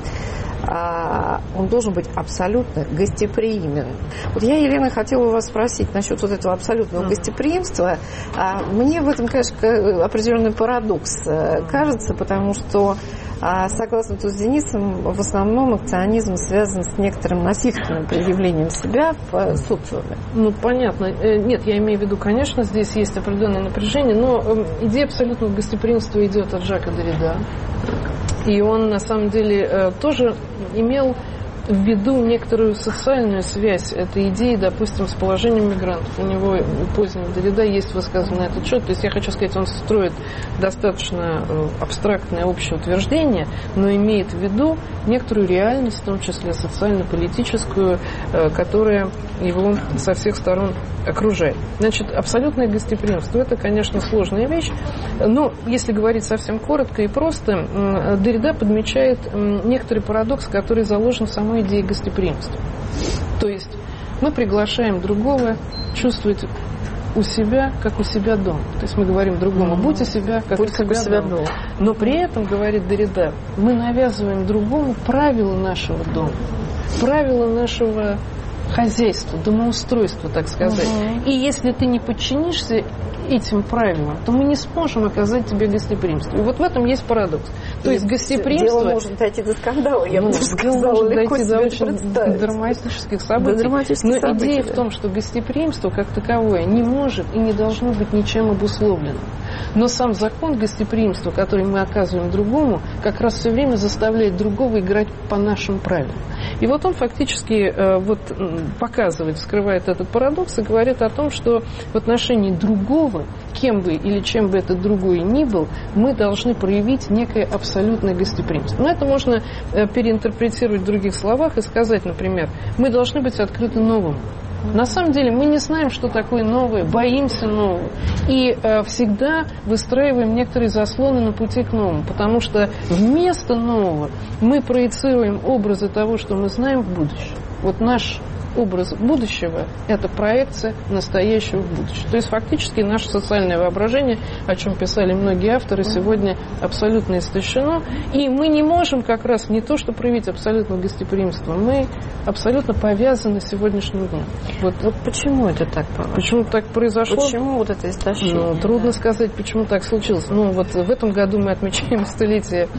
[SPEAKER 1] он должен быть абсолютно гостеприимен. Вот я, Елена, хотела у вас спросить насчет вот этого абсолютного mm. гостеприимства. Мне в этом, конечно, определенный парадокс кажется, потому что, согласно тут с Денисом, в основном акционизм связан с некоторым насильственным проявлением себя в социуме.
[SPEAKER 2] Ну, понятно. Нет, я имею в виду, конечно, здесь есть определенное напряжение, но идея абсолютного гостеприимства идет от Жака Деррида. И он, на самом деле, тоже имел в виду некоторую социальную связь этой идеи, допустим, с положением мигрантов. У него у позднего Деррида есть высказывание на этот счет. То есть, я хочу сказать, он строит достаточно абстрактное общее утверждение, но имеет в виду некоторую реальность, в том числе социально-политическую, которая его со всех сторон окружает. Значит, абсолютное гостеприимство – это, конечно, сложная вещь, но, если говорить совсем коротко и просто, Деррида подмечает некоторый парадокс, который заложен в самой идее гостеприимства. То есть мы приглашаем другого чувствовать у себя, как у себя дома. То есть мы говорим другому, mm-hmm. будь у себя, как будь у себя, себя дома. дома. Но при этом, говорит Деррида, мы навязываем другому правила нашего дома, правила нашего хозяйства, домоустройства, так сказать. Uh-huh. И если ты не подчинишься этим правилам, то мы не сможем оказать тебе гостеприимство. И вот в этом есть парадокс. То есть гостеприимство...
[SPEAKER 1] Дело может дойти до скандала, я бы даже сказала, легко
[SPEAKER 2] себе это представить. До драматических событий. До драматических Но событий, идея да. в том, что гостеприимство как таковое не может и не должно быть ничем обусловлено. Но сам закон гостеприимства, который мы оказываем другому, как раз все время заставляет другого играть по нашим правилам. И вот он фактически э, вот, показывает, вскрывает этот парадокс и говорит о том, что в отношении другого, кем бы или чем бы этот другой ни был, мы должны проявить некое абсолютное гостеприимство. Но это можно э, переинтерпретировать в других словах и сказать, например, мы должны быть открыты новому. На самом деле мы не знаем, что такое новое, боимся нового. И э, всегда выстраиваем некоторые заслоны на пути к новому. Потому что вместо нового мы проецируем образы того, что мы знаем в будущем. Вот наш образ будущего – это проекция настоящего в будущее. То есть фактически наше социальное воображение, о чем писали многие авторы, сегодня абсолютно истощено. И мы не можем как раз не то, что проявить абсолютное гостеприимство, мы абсолютно повязаны сегодняшним днем. Вот,
[SPEAKER 1] вот почему это так?
[SPEAKER 2] Почему так произошло?
[SPEAKER 1] Почему вот это истощение?
[SPEAKER 2] Ну, трудно сказать, почему так случилось. Ну, вот в этом году мы отмечаем столетие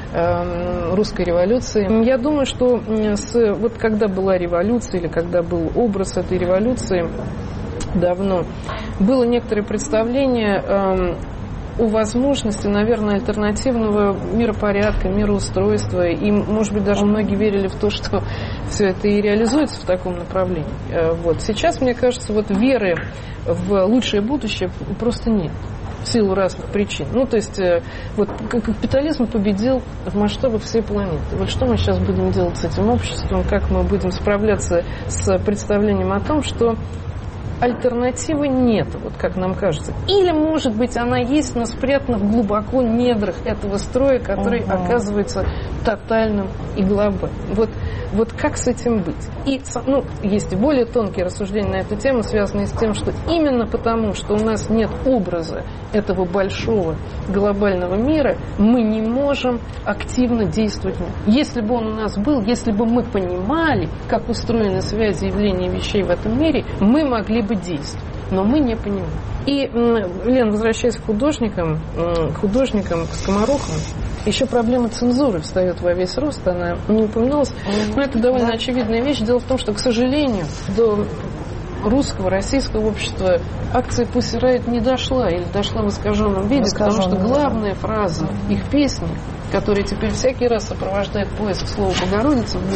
[SPEAKER 2] русской революции. Я думаю, что с, вот когда была революция или когда был образ этой революции давно, было некоторое представление э, о возможности, наверное, альтернативного миропорядка, мироустройства. И, может быть, даже многие верили в то, что все это и реализуется в таком направлении. Э, вот. Сейчас, мне кажется, вот веры в лучшее будущее просто нет. В силу разных причин. Ну, то есть, вот капитализм победил в масштабах всей планеты. Вот что мы сейчас будем делать с этим обществом, как мы будем справляться с представлением о том, что альтернативы нет, вот как нам кажется. Или, может быть, она есть, но спрятана глубоко в недрах этого строя, который uh-huh. оказывается тотальным и глобальным. Вот, вот как с этим быть? И, ну, есть и более тонкие рассуждения на эту тему, связанные с тем, что именно потому, что у нас нет образа этого большого глобального мира, мы не можем активно действовать в нем. Если бы он у нас был, если бы мы понимали, как устроены связи явления вещей в этом мире, мы могли бы действовать. Но мы не понимаем. И, Лен, возвращаясь к художникам, художникам, к скоморохам, еще проблема цензуры встает во весь рост, она не упоминалась, но это довольно очевидная вещь. Дело в том, что, к сожалению, до русского, российского общества акция Pussy Riot не дошла, или дошла в искаженном виде, потому что главная фраза их песни, которая теперь всякий раз сопровождает поиск слова «Богородица» в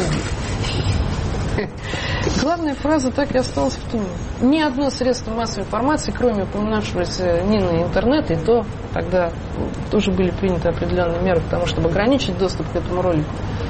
[SPEAKER 2] Google, главная фраза так и осталась в туне. Ни одно средство массовой информации, кроме упоминавшегося Нины интернета, и то тогда тоже были приняты определенные меры к тому, чтобы ограничить доступ к этому ролику.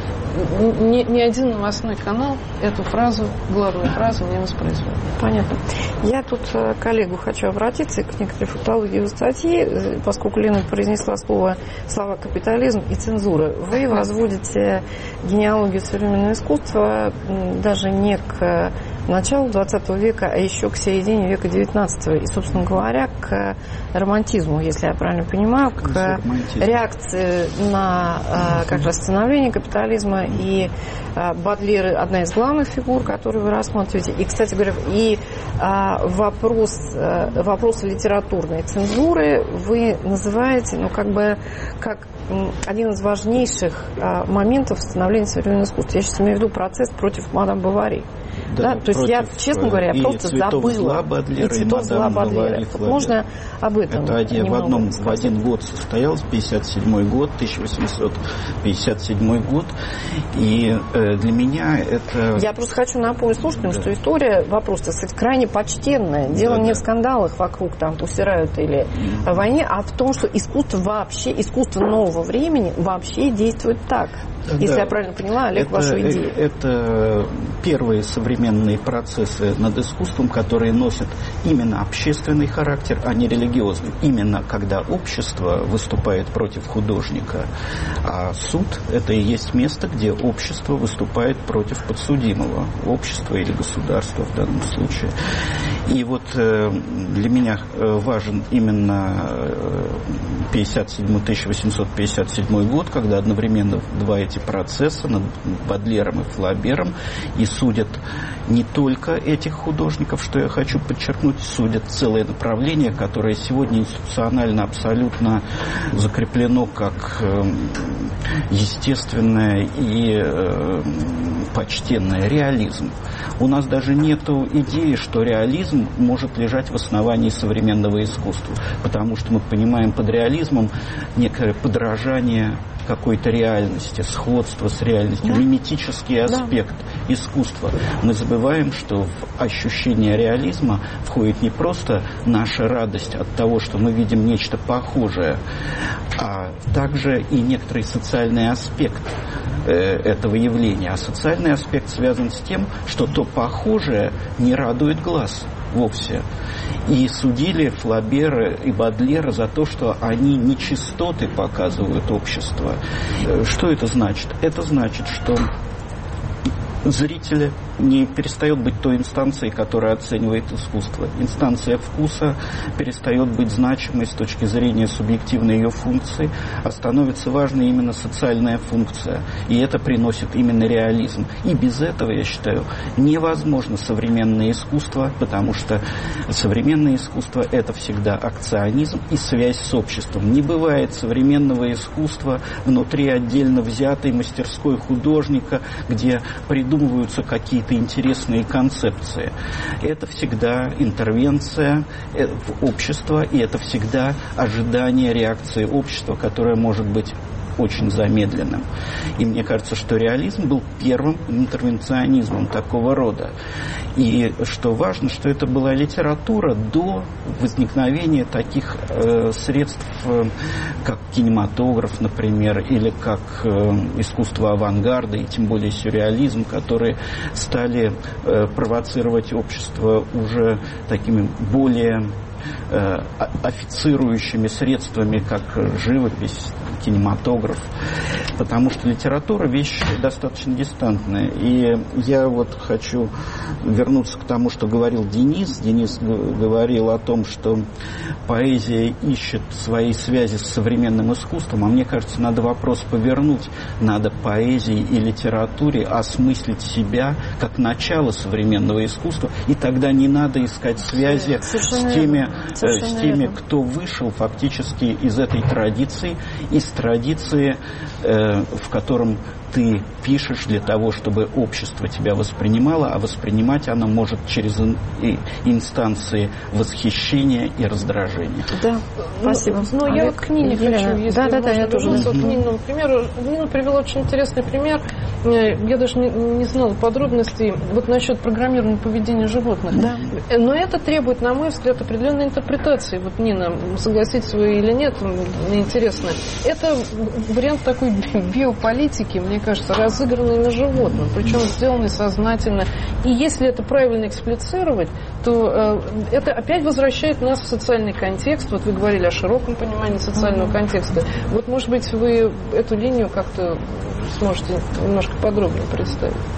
[SPEAKER 2] Ни, ни один новостной канал эту фразу, главную фразу не воспроизвел.
[SPEAKER 1] Понятно. Я тут к коллегу хочу обратиться к некоторой фактологии его статьи, поскольку Лена произнесла слово, слова «капитализм» и «цензура». Вы возводите генеалогию современного искусства даже не к началу двадцатого века, а еще к середине века девятнадцатого. И, собственно говоря, к романтизму, если я правильно понимаю, к реакции на как раз становление капитализма. И Бодлер – одна из главных фигур, которую вы рассматриваете. И, кстати говоря, и вопрос, вопросы литературной цензуры вы называете, ну, как бы, как один из важнейших моментов становления современного искусства. Я сейчас имею в виду процесс против мадам Бовари. Да, да, то есть я, честно говоря, я просто забыла.
[SPEAKER 5] Бодлера,
[SPEAKER 1] и цветов зла Бодлера. Вот можно об этом
[SPEAKER 5] это один, в, одном, в один год состоялся, пятьдесят седьмой год, тысяча восемьсот пятьдесят седьмой год. И э, для меня это...
[SPEAKER 1] Я просто хочу напомнить слушателям, да. что история, вопрос, так сказать, крайне почтенная. Дело да, не да. в скандалах вокруг там усирают или о войне, а в том, что искусство вообще, искусство нового времени вообще действует так. Если да. я правильно поняла, Олег,
[SPEAKER 5] это,
[SPEAKER 1] вашу идею.
[SPEAKER 5] Это первые современные процессы над искусством, которые носят именно общественный характер, а не религиозный. Именно когда общество выступает против художника, а суд – это и есть место, где общество выступает против подсудимого. Общество или государство в данном случае. И вот для меня важен именно тысяча восемьсот пятьдесят седьмой год, когда одновременно два эти процесса над Бодлером и Флабером, и судят не только этих художников, что я хочу подчеркнуть, судят целое направление, которое сегодня институционально абсолютно закреплено как естественное и почтенное реализм. У нас даже нет идеи, что реализм может лежать в основании современного искусства, потому что мы понимаем под реализмом некое подражание какой-то реальности, сходство с реальностью, да. миметический аспект да. искусства. Мы забываем, что в ощущение реализма входит не просто наша радость от того, что мы видим нечто похожее, а также и некоторый социальный аспект э, этого явления. А социальный аспект связан с тем, что то похожее не радует глаз вовсе. И судили Флабера и Бодлера за то, что они нечистоты показывают общество. Что это значит? Это значит, что зритель не перестает быть той инстанцией, которая оценивает искусство. Инстанция вкуса перестает быть значимой с точки зрения субъективной ее функции, а становится важной именно социальная функция. И это приносит именно реализм. И без этого, я считаю, невозможно современное искусство, потому что современное искусство – это всегда акционизм и связь с обществом. Не бывает современного искусства внутри отдельно взятой мастерской художника, где придумываются какие-то интересные концепции. Это всегда интервенция в общество, и это всегда ожидание реакции общества, которое может быть очень замедленным. И мне кажется, что реализм был первым интервенционизмом такого рода. И что важно, что это была литература до возникновения таких э, средств, э, как кинематограф, например, или как э, искусство авангарда, и тем более сюрреализм, которые стали э, провоцировать общество уже такими более э, официрующими средствами, как живопись, кинематограф, потому что литература вещь достаточно дистантная. И я вот хочу вернуться к тому, что говорил Денис. Денис говорил о том, что поэзия ищет свои связи с современным искусством, а мне кажется, надо вопрос повернуть. Надо поэзии и литературе осмыслить себя как начало современного искусства, и тогда не надо искать связи Совершенно с теми, э, с теми, кто вышел фактически из этой традиции, из традиции, э, в котором ты пишешь для того, чтобы общество тебя воспринимало, а воспринимать оно может через ин- инстанции восхищения и раздражения.
[SPEAKER 1] Да, спасибо.
[SPEAKER 2] Но, но я вот к Нине хочу, если
[SPEAKER 1] да, да, да, я тоже.
[SPEAKER 2] Вот Нину, примеру, Нина привела очень интересный пример. Я даже не, не знала подробностей вот насчет программирования поведения животных. Да. Но это требует, на мой взгляд, определенной интерпретации. Вот, Нина, согласитесь вы или нет, мне интересно. Это вариант такой биополитики, мне кажется, разыгранный на животном, причем сделанный сознательно. И если это правильно эксплицировать, то э, это опять возвращает нас в социальный контекст. Вот вы говорили о широком понимании социального mm-hmm. контекста. Вот, может быть, вы эту линию как-то сможете немножко подробнее представить?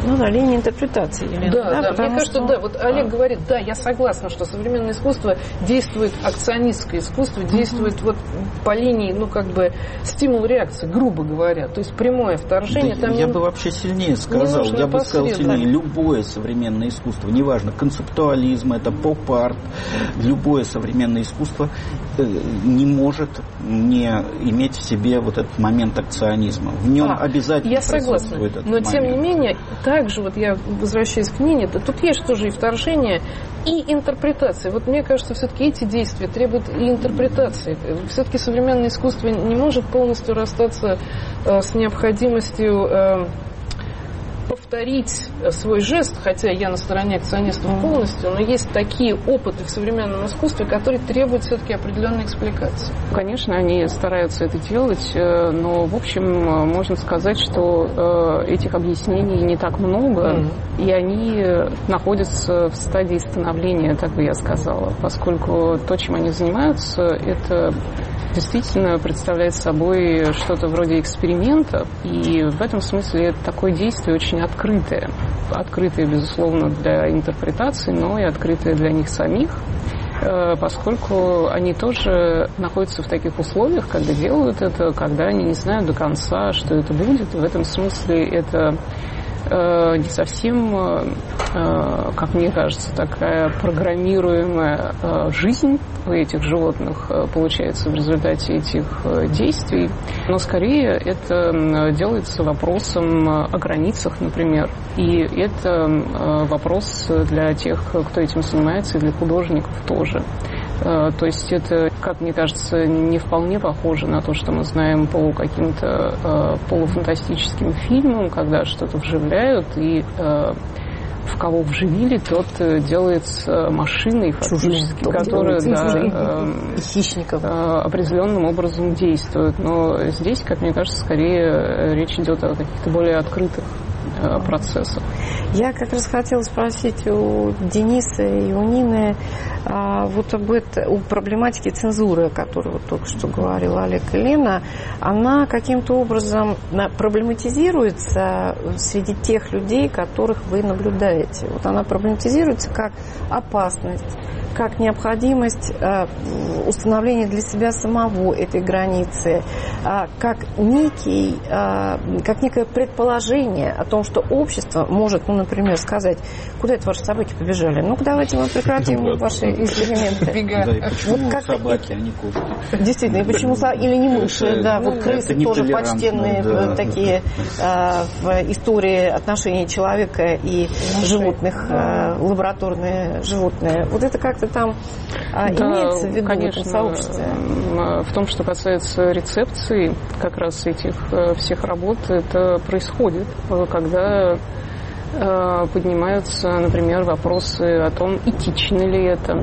[SPEAKER 1] Ну да, линия интерпретации. Елена,
[SPEAKER 2] да,
[SPEAKER 1] да,
[SPEAKER 2] да. Мне кажется,
[SPEAKER 1] что...
[SPEAKER 2] да, вот Олег а... говорит, да, я согласна, что современное искусство действует, акционистское искусство действует mm-hmm. вот по линии, ну, как бы, стимул-реакции, грубо говоря. То есть прямое вторжение.
[SPEAKER 5] Да,
[SPEAKER 2] там
[SPEAKER 5] я
[SPEAKER 2] не...
[SPEAKER 5] бы вообще сильнее сказал. Я бы сказал сильнее. Любое современное искусство, неважно, концептуализм, это поп-арт, любое современное искусство не может не иметь в себе вот этот момент акционизма. В нем а, обязательно
[SPEAKER 2] я согласна.
[SPEAKER 5] Этот
[SPEAKER 2] Но
[SPEAKER 5] момент.
[SPEAKER 2] Тем не менее, также вот я возвращаюсь к Нине, тут есть тоже и вторжение, и интерпретация. Вот мне кажется, все-таки эти действия требуют и интерпретации. Все-таки современное искусство не может полностью расстаться э, с необходимостью э, повторить свой жест, хотя я на стороне акционистов полностью, но есть такие опыты в современном искусстве, которые требуют все-таки определенной экспликации.
[SPEAKER 3] Конечно, они стараются это делать, но, в общем, можно сказать, что этих объяснений не так много, mm-hmm. и они находятся в стадии становления, так бы я сказала, поскольку то, чем они занимаются, это действительно представляет собой что-то вроде эксперимента, и в этом смысле это такое действие очень открытое. Открытое, безусловно, для интерпретации, но и открытое для них самих, поскольку они тоже находятся в таких условиях, когда делают это, когда они не знают до конца, что это будет. В этом смысле это не совсем, как мне кажется, такая программируемая жизнь у этих животных получается в результате этих действий, но скорее это делается вопросом о границах, например, и это вопрос для тех, кто этим занимается, и для художников тоже. То есть это, как мне кажется, не вполне похоже на то, что мы знаем по каким-то полуфантастическим фильмам, когда что-то вживляют, и в кого вживили, тот делается машиной, фактически, которая да,
[SPEAKER 1] хищников
[SPEAKER 3] определенным образом действует. Но здесь, как мне кажется, скорее речь идет о каких-то более открытых процессов.
[SPEAKER 1] Я как раз хотела спросить у Дениса и у Нины а, вот об этом, о проблематике цензуры, о которой вот только что говорила Олег и Лена. Она каким-то образом проблематизируется среди тех людей, которых вы наблюдаете. Вот она проблематизируется как опасность, как необходимость э, установления для себя самого этой границы, э, как некий, э, как некое предположение о том, что общество может, ну, например, сказать, куда это ваши собаки побежали? Ну-ка, давайте мы прекратим ваши эксперименты.
[SPEAKER 5] Да, и почему собаки, а не кошки?
[SPEAKER 1] Действительно, и почему или не мыши, да, вот крысы тоже почтенные такие в истории отношений человека и животных, лабораторные животные. Вот это как-то там да, имеется в виду,
[SPEAKER 3] конечно,
[SPEAKER 1] в этом сообществе?
[SPEAKER 3] В том, что касается рецепции как раз этих всех работ, это происходит, когда поднимаются, например, вопросы о том, этично ли это,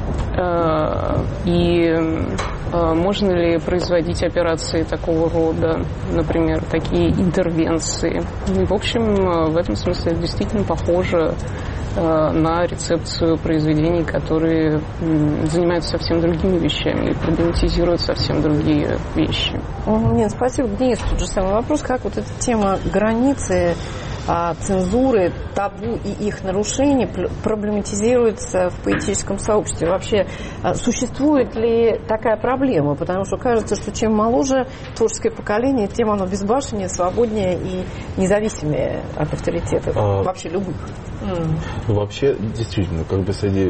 [SPEAKER 3] и можно ли производить операции такого рода, например, такие интервенции. И, в общем, в этом смысле это действительно похоже на рецепцию произведений, которые занимаются совсем другими вещами и проблематизируют совсем другие вещи.
[SPEAKER 1] Нет, спасибо. Денис, тот же самый вопрос, как вот эта тема границы, цензуры, табу и их нарушений проблематизируется в поэтическом сообществе. Вообще, существует ли такая проблема? Потому что кажется, что чем моложе творческое поколение, тем оно безбашеннее, свободнее и независимее от авторитетов. А, вообще любых.
[SPEAKER 4] Ну, вообще, действительно, как бы среди,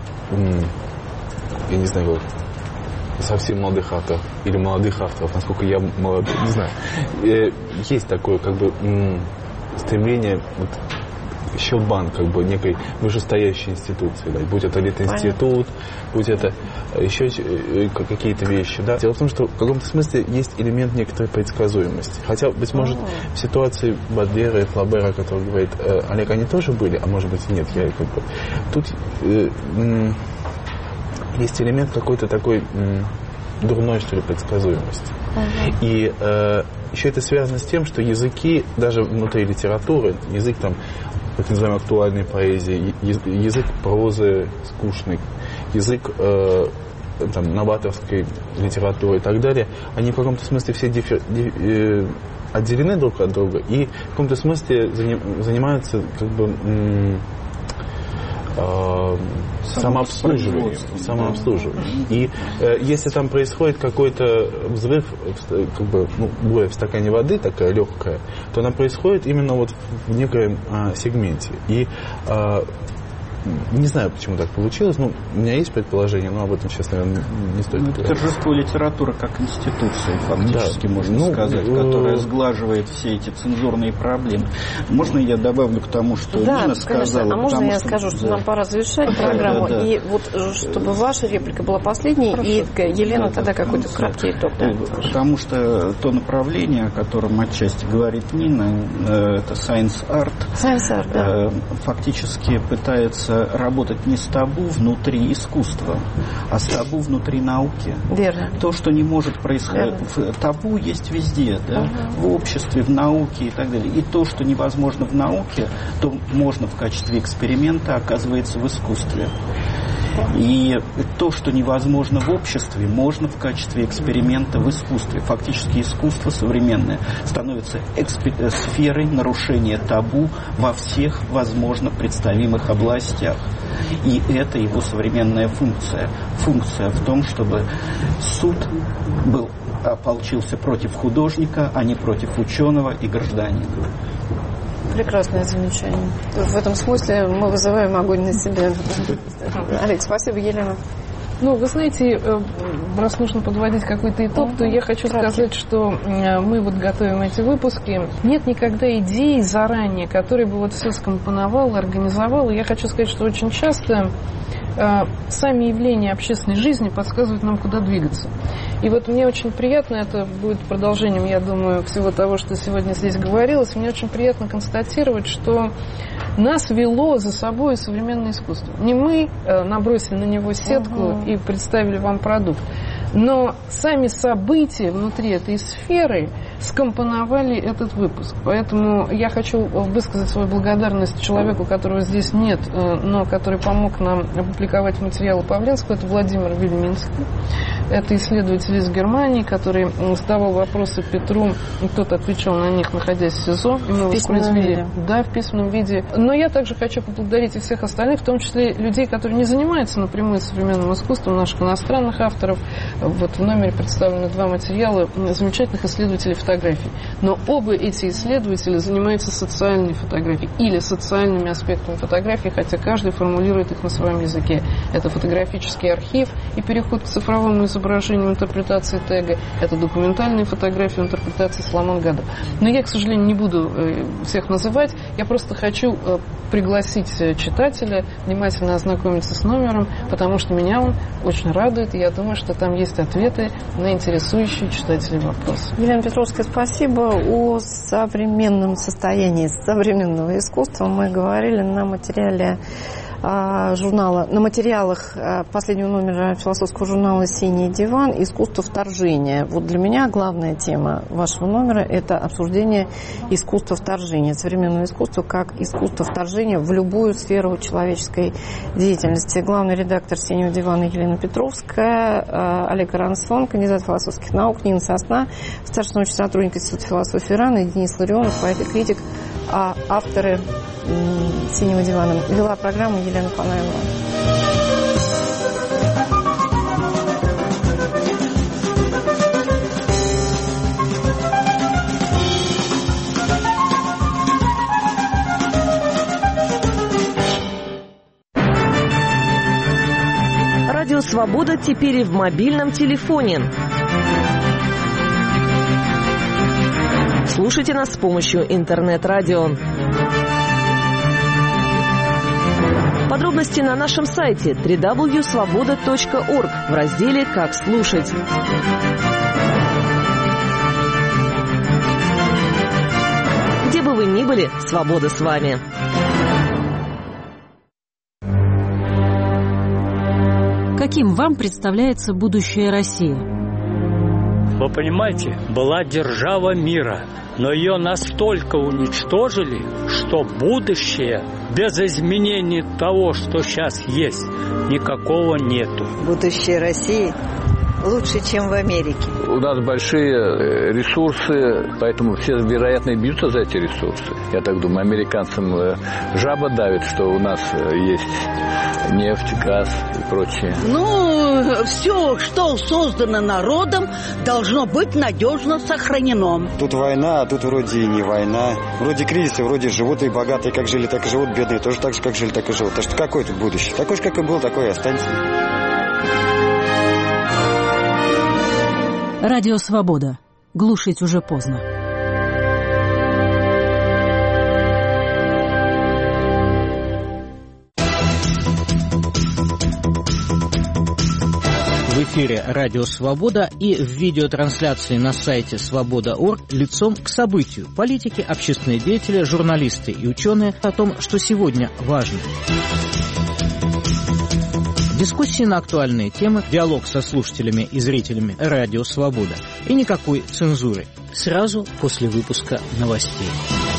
[SPEAKER 4] я не знаю, совсем молодых авторов или молодых авторов, насколько я молодой, не знаю, есть такое, как бы, стремление вот, щелбан, как бы некой вышестоящей институции, да, будь это Литинститут, будь это еще какие-то вещи, да. Дело в том, что в каком-то смысле есть элемент некоторой предсказуемости. Хотя, быть может, в ситуации Бодлера и Флабера, который говорит, э, Олег, они тоже были, а может быть и нет, я как бы... Тут э, э, есть элемент какой-то такой э, дурной, что ли, предсказуемости. Uh-huh. И э, еще это связано с тем, что языки, даже внутри литературы, язык там, так называемой актуальной поэзии, язык прозы скучный, язык э, там, новаторской литературы и так далее, они в каком-то смысле все диффер, ди, э, отделены друг от друга и в каком-то смысле занимаются как бы м- э- самообслуживанием. самообслуживанием. И э, если там происходит какой-то взрыв, как бы, ну, буря в стакане воды, такая легкая, то она происходит именно вот в некоем э, сегменте. И э, не знаю, почему так получилось, но у меня есть предположение, но об этом сейчас, наверное, не стоит
[SPEAKER 5] ну,
[SPEAKER 4] говорить.
[SPEAKER 5] Торжество литературы как институции, фактически, да. можно
[SPEAKER 4] ну,
[SPEAKER 5] сказать,
[SPEAKER 4] ну,
[SPEAKER 5] которая сглаживает все эти цензурные проблемы. Можно я добавлю к тому, что
[SPEAKER 1] да,
[SPEAKER 5] Нина сказала?
[SPEAKER 1] А можно я
[SPEAKER 5] что,
[SPEAKER 1] скажу, что
[SPEAKER 5] да.
[SPEAKER 1] нам пора завершать программу,
[SPEAKER 5] да, да, да.
[SPEAKER 1] и вот чтобы ваша реплика была последней, Хорошо. И Елена да, тогда да, какой-то да. краткий итог. Да.
[SPEAKER 5] Потому что то направление, о котором отчасти говорит Нина, это Science Art,
[SPEAKER 1] Science Art да.
[SPEAKER 5] фактически пытается работать не с табу внутри искусства, а с табу внутри науки.
[SPEAKER 1] Верно.
[SPEAKER 5] То, что не может происходить. Табу есть везде, да? Uh-huh. В обществе, в науке и так далее. И то, что невозможно в науке, то можно в качестве эксперимента, оказывается в искусстве. И то, что невозможно в обществе, можно в качестве эксперимента в искусстве. Фактически искусство современное становится экспер- сферой нарушения табу во всех возможно представимых областях. И это его современная функция. Функция в том, чтобы суд был, ополчился против художника, а не против ученого и гражданина.
[SPEAKER 1] Прекрасное замечание. В этом смысле мы вызываем огонь на себе. Алекс, спасибо, Елена.
[SPEAKER 2] Ну, вы знаете, раз нужно подводить какой-то итог, то я хочу сказать, что мы вот готовим эти выпуски. Нет никогда идей заранее, которые бы вот все скомпоновал, организовал. И я хочу сказать, что очень часто сами явления общественной жизни подсказывают нам, куда двигаться. И вот мне очень приятно, это будет продолжением, я думаю, всего того, что сегодня здесь говорилось, мне очень приятно констатировать, что нас вело за собой современное искусство. Не мы набросили на него сетку uh-huh. и представили вам продукт, но сами события внутри этой сферы скомпоновали этот выпуск. Поэтому я хочу высказать свою благодарность человеку, которого здесь нет, но который помог нам опубликовать материалы Павленского. Это Владимир Вельминский. Это исследователь из Германии, который задавал вопросы Петру, и кто-то отвечал на них, находясь в СИЗО. И мы воспроизвели, да, в письменном виде. Но я также хочу поблагодарить и всех остальных, в том числе людей, которые не занимаются напрямую современным искусством, наших иностранных авторов. Вот в номере представлены два материала замечательных исследователей фотографий. Но оба эти исследователя занимаются социальной фотографией или социальными аспектами фотографии, хотя каждый формулирует их на своем языке. Это фотографический архив и переход к цифровому изображению интерпретации тега. Это документальные фотографии интерпретации Соломон Гадо. Но я, к сожалению, не буду всех называть. Я просто хочу пригласить читателя внимательно ознакомиться с номером, потому что меня он очень радует, и я думаю, что там есть ответы на интересующие читателей вопросы.
[SPEAKER 1] Елена Петровская, спасибо. О современном состоянии современного искусства мы говорили на материале журнала, на материалах последнего номера философского журнала «Синий диван» «Искусство вторжения». Вот для меня главная тема вашего номера – это обсуждение искусства вторжения, современного искусства как искусство вторжения в любую сферу человеческой деятельности. Главный редактор «Синего дивана» Елена Петровская, Олег Арансон, кандидат философских наук, Нина Сосна, старший научный сотрудник Института философии РАН, и Денис Ларионов, поэт и критик, а авторы «Синего дивана». Вела программу Елена Панаева.
[SPEAKER 6] Радио «Свобода» теперь и в мобильном телефоне. Слушайте нас с помощью интернет-радио. Подробности на нашем сайте дабл ю дабл ю дабл ю точка свобода точка орг в разделе «Как слушать». Где бы вы ни были, свобода с вами.
[SPEAKER 7] Каким вам представляется будущее России?
[SPEAKER 8] Вы понимаете, была держава мира, но ее настолько уничтожили, что будущее без изменений того, что сейчас есть, никакого нету.
[SPEAKER 9] Будущее России лучше, чем в Америке.
[SPEAKER 10] У нас большие ресурсы, поэтому все, вероятно, и бьются за эти ресурсы. Я так думаю, американцам жаба давит, что у нас есть нефть, газ и прочее.
[SPEAKER 11] Ну, все, что создано народом, должно быть надежно сохранено.
[SPEAKER 12] Тут война, а тут вроде и не война. Вроде кризис, вроде живут и богатые, как жили, так и живут, бедные тоже так же, как жили, так и живут. Так что какое тут будущее? Такое же, как и был, такое и останется.
[SPEAKER 7] Радио «Свобода». Глушить уже поздно.
[SPEAKER 13] В эфире «Радио Свобода» и в видеотрансляции на сайте свобода точка орг лицом к событию. Политики, общественные деятели, журналисты и ученые о том, что сегодня важно. Дискуссии на актуальные темы, диалог со слушателями и зрителями «Радио Свобода» и никакой цензуры. Сразу после выпуска новостей.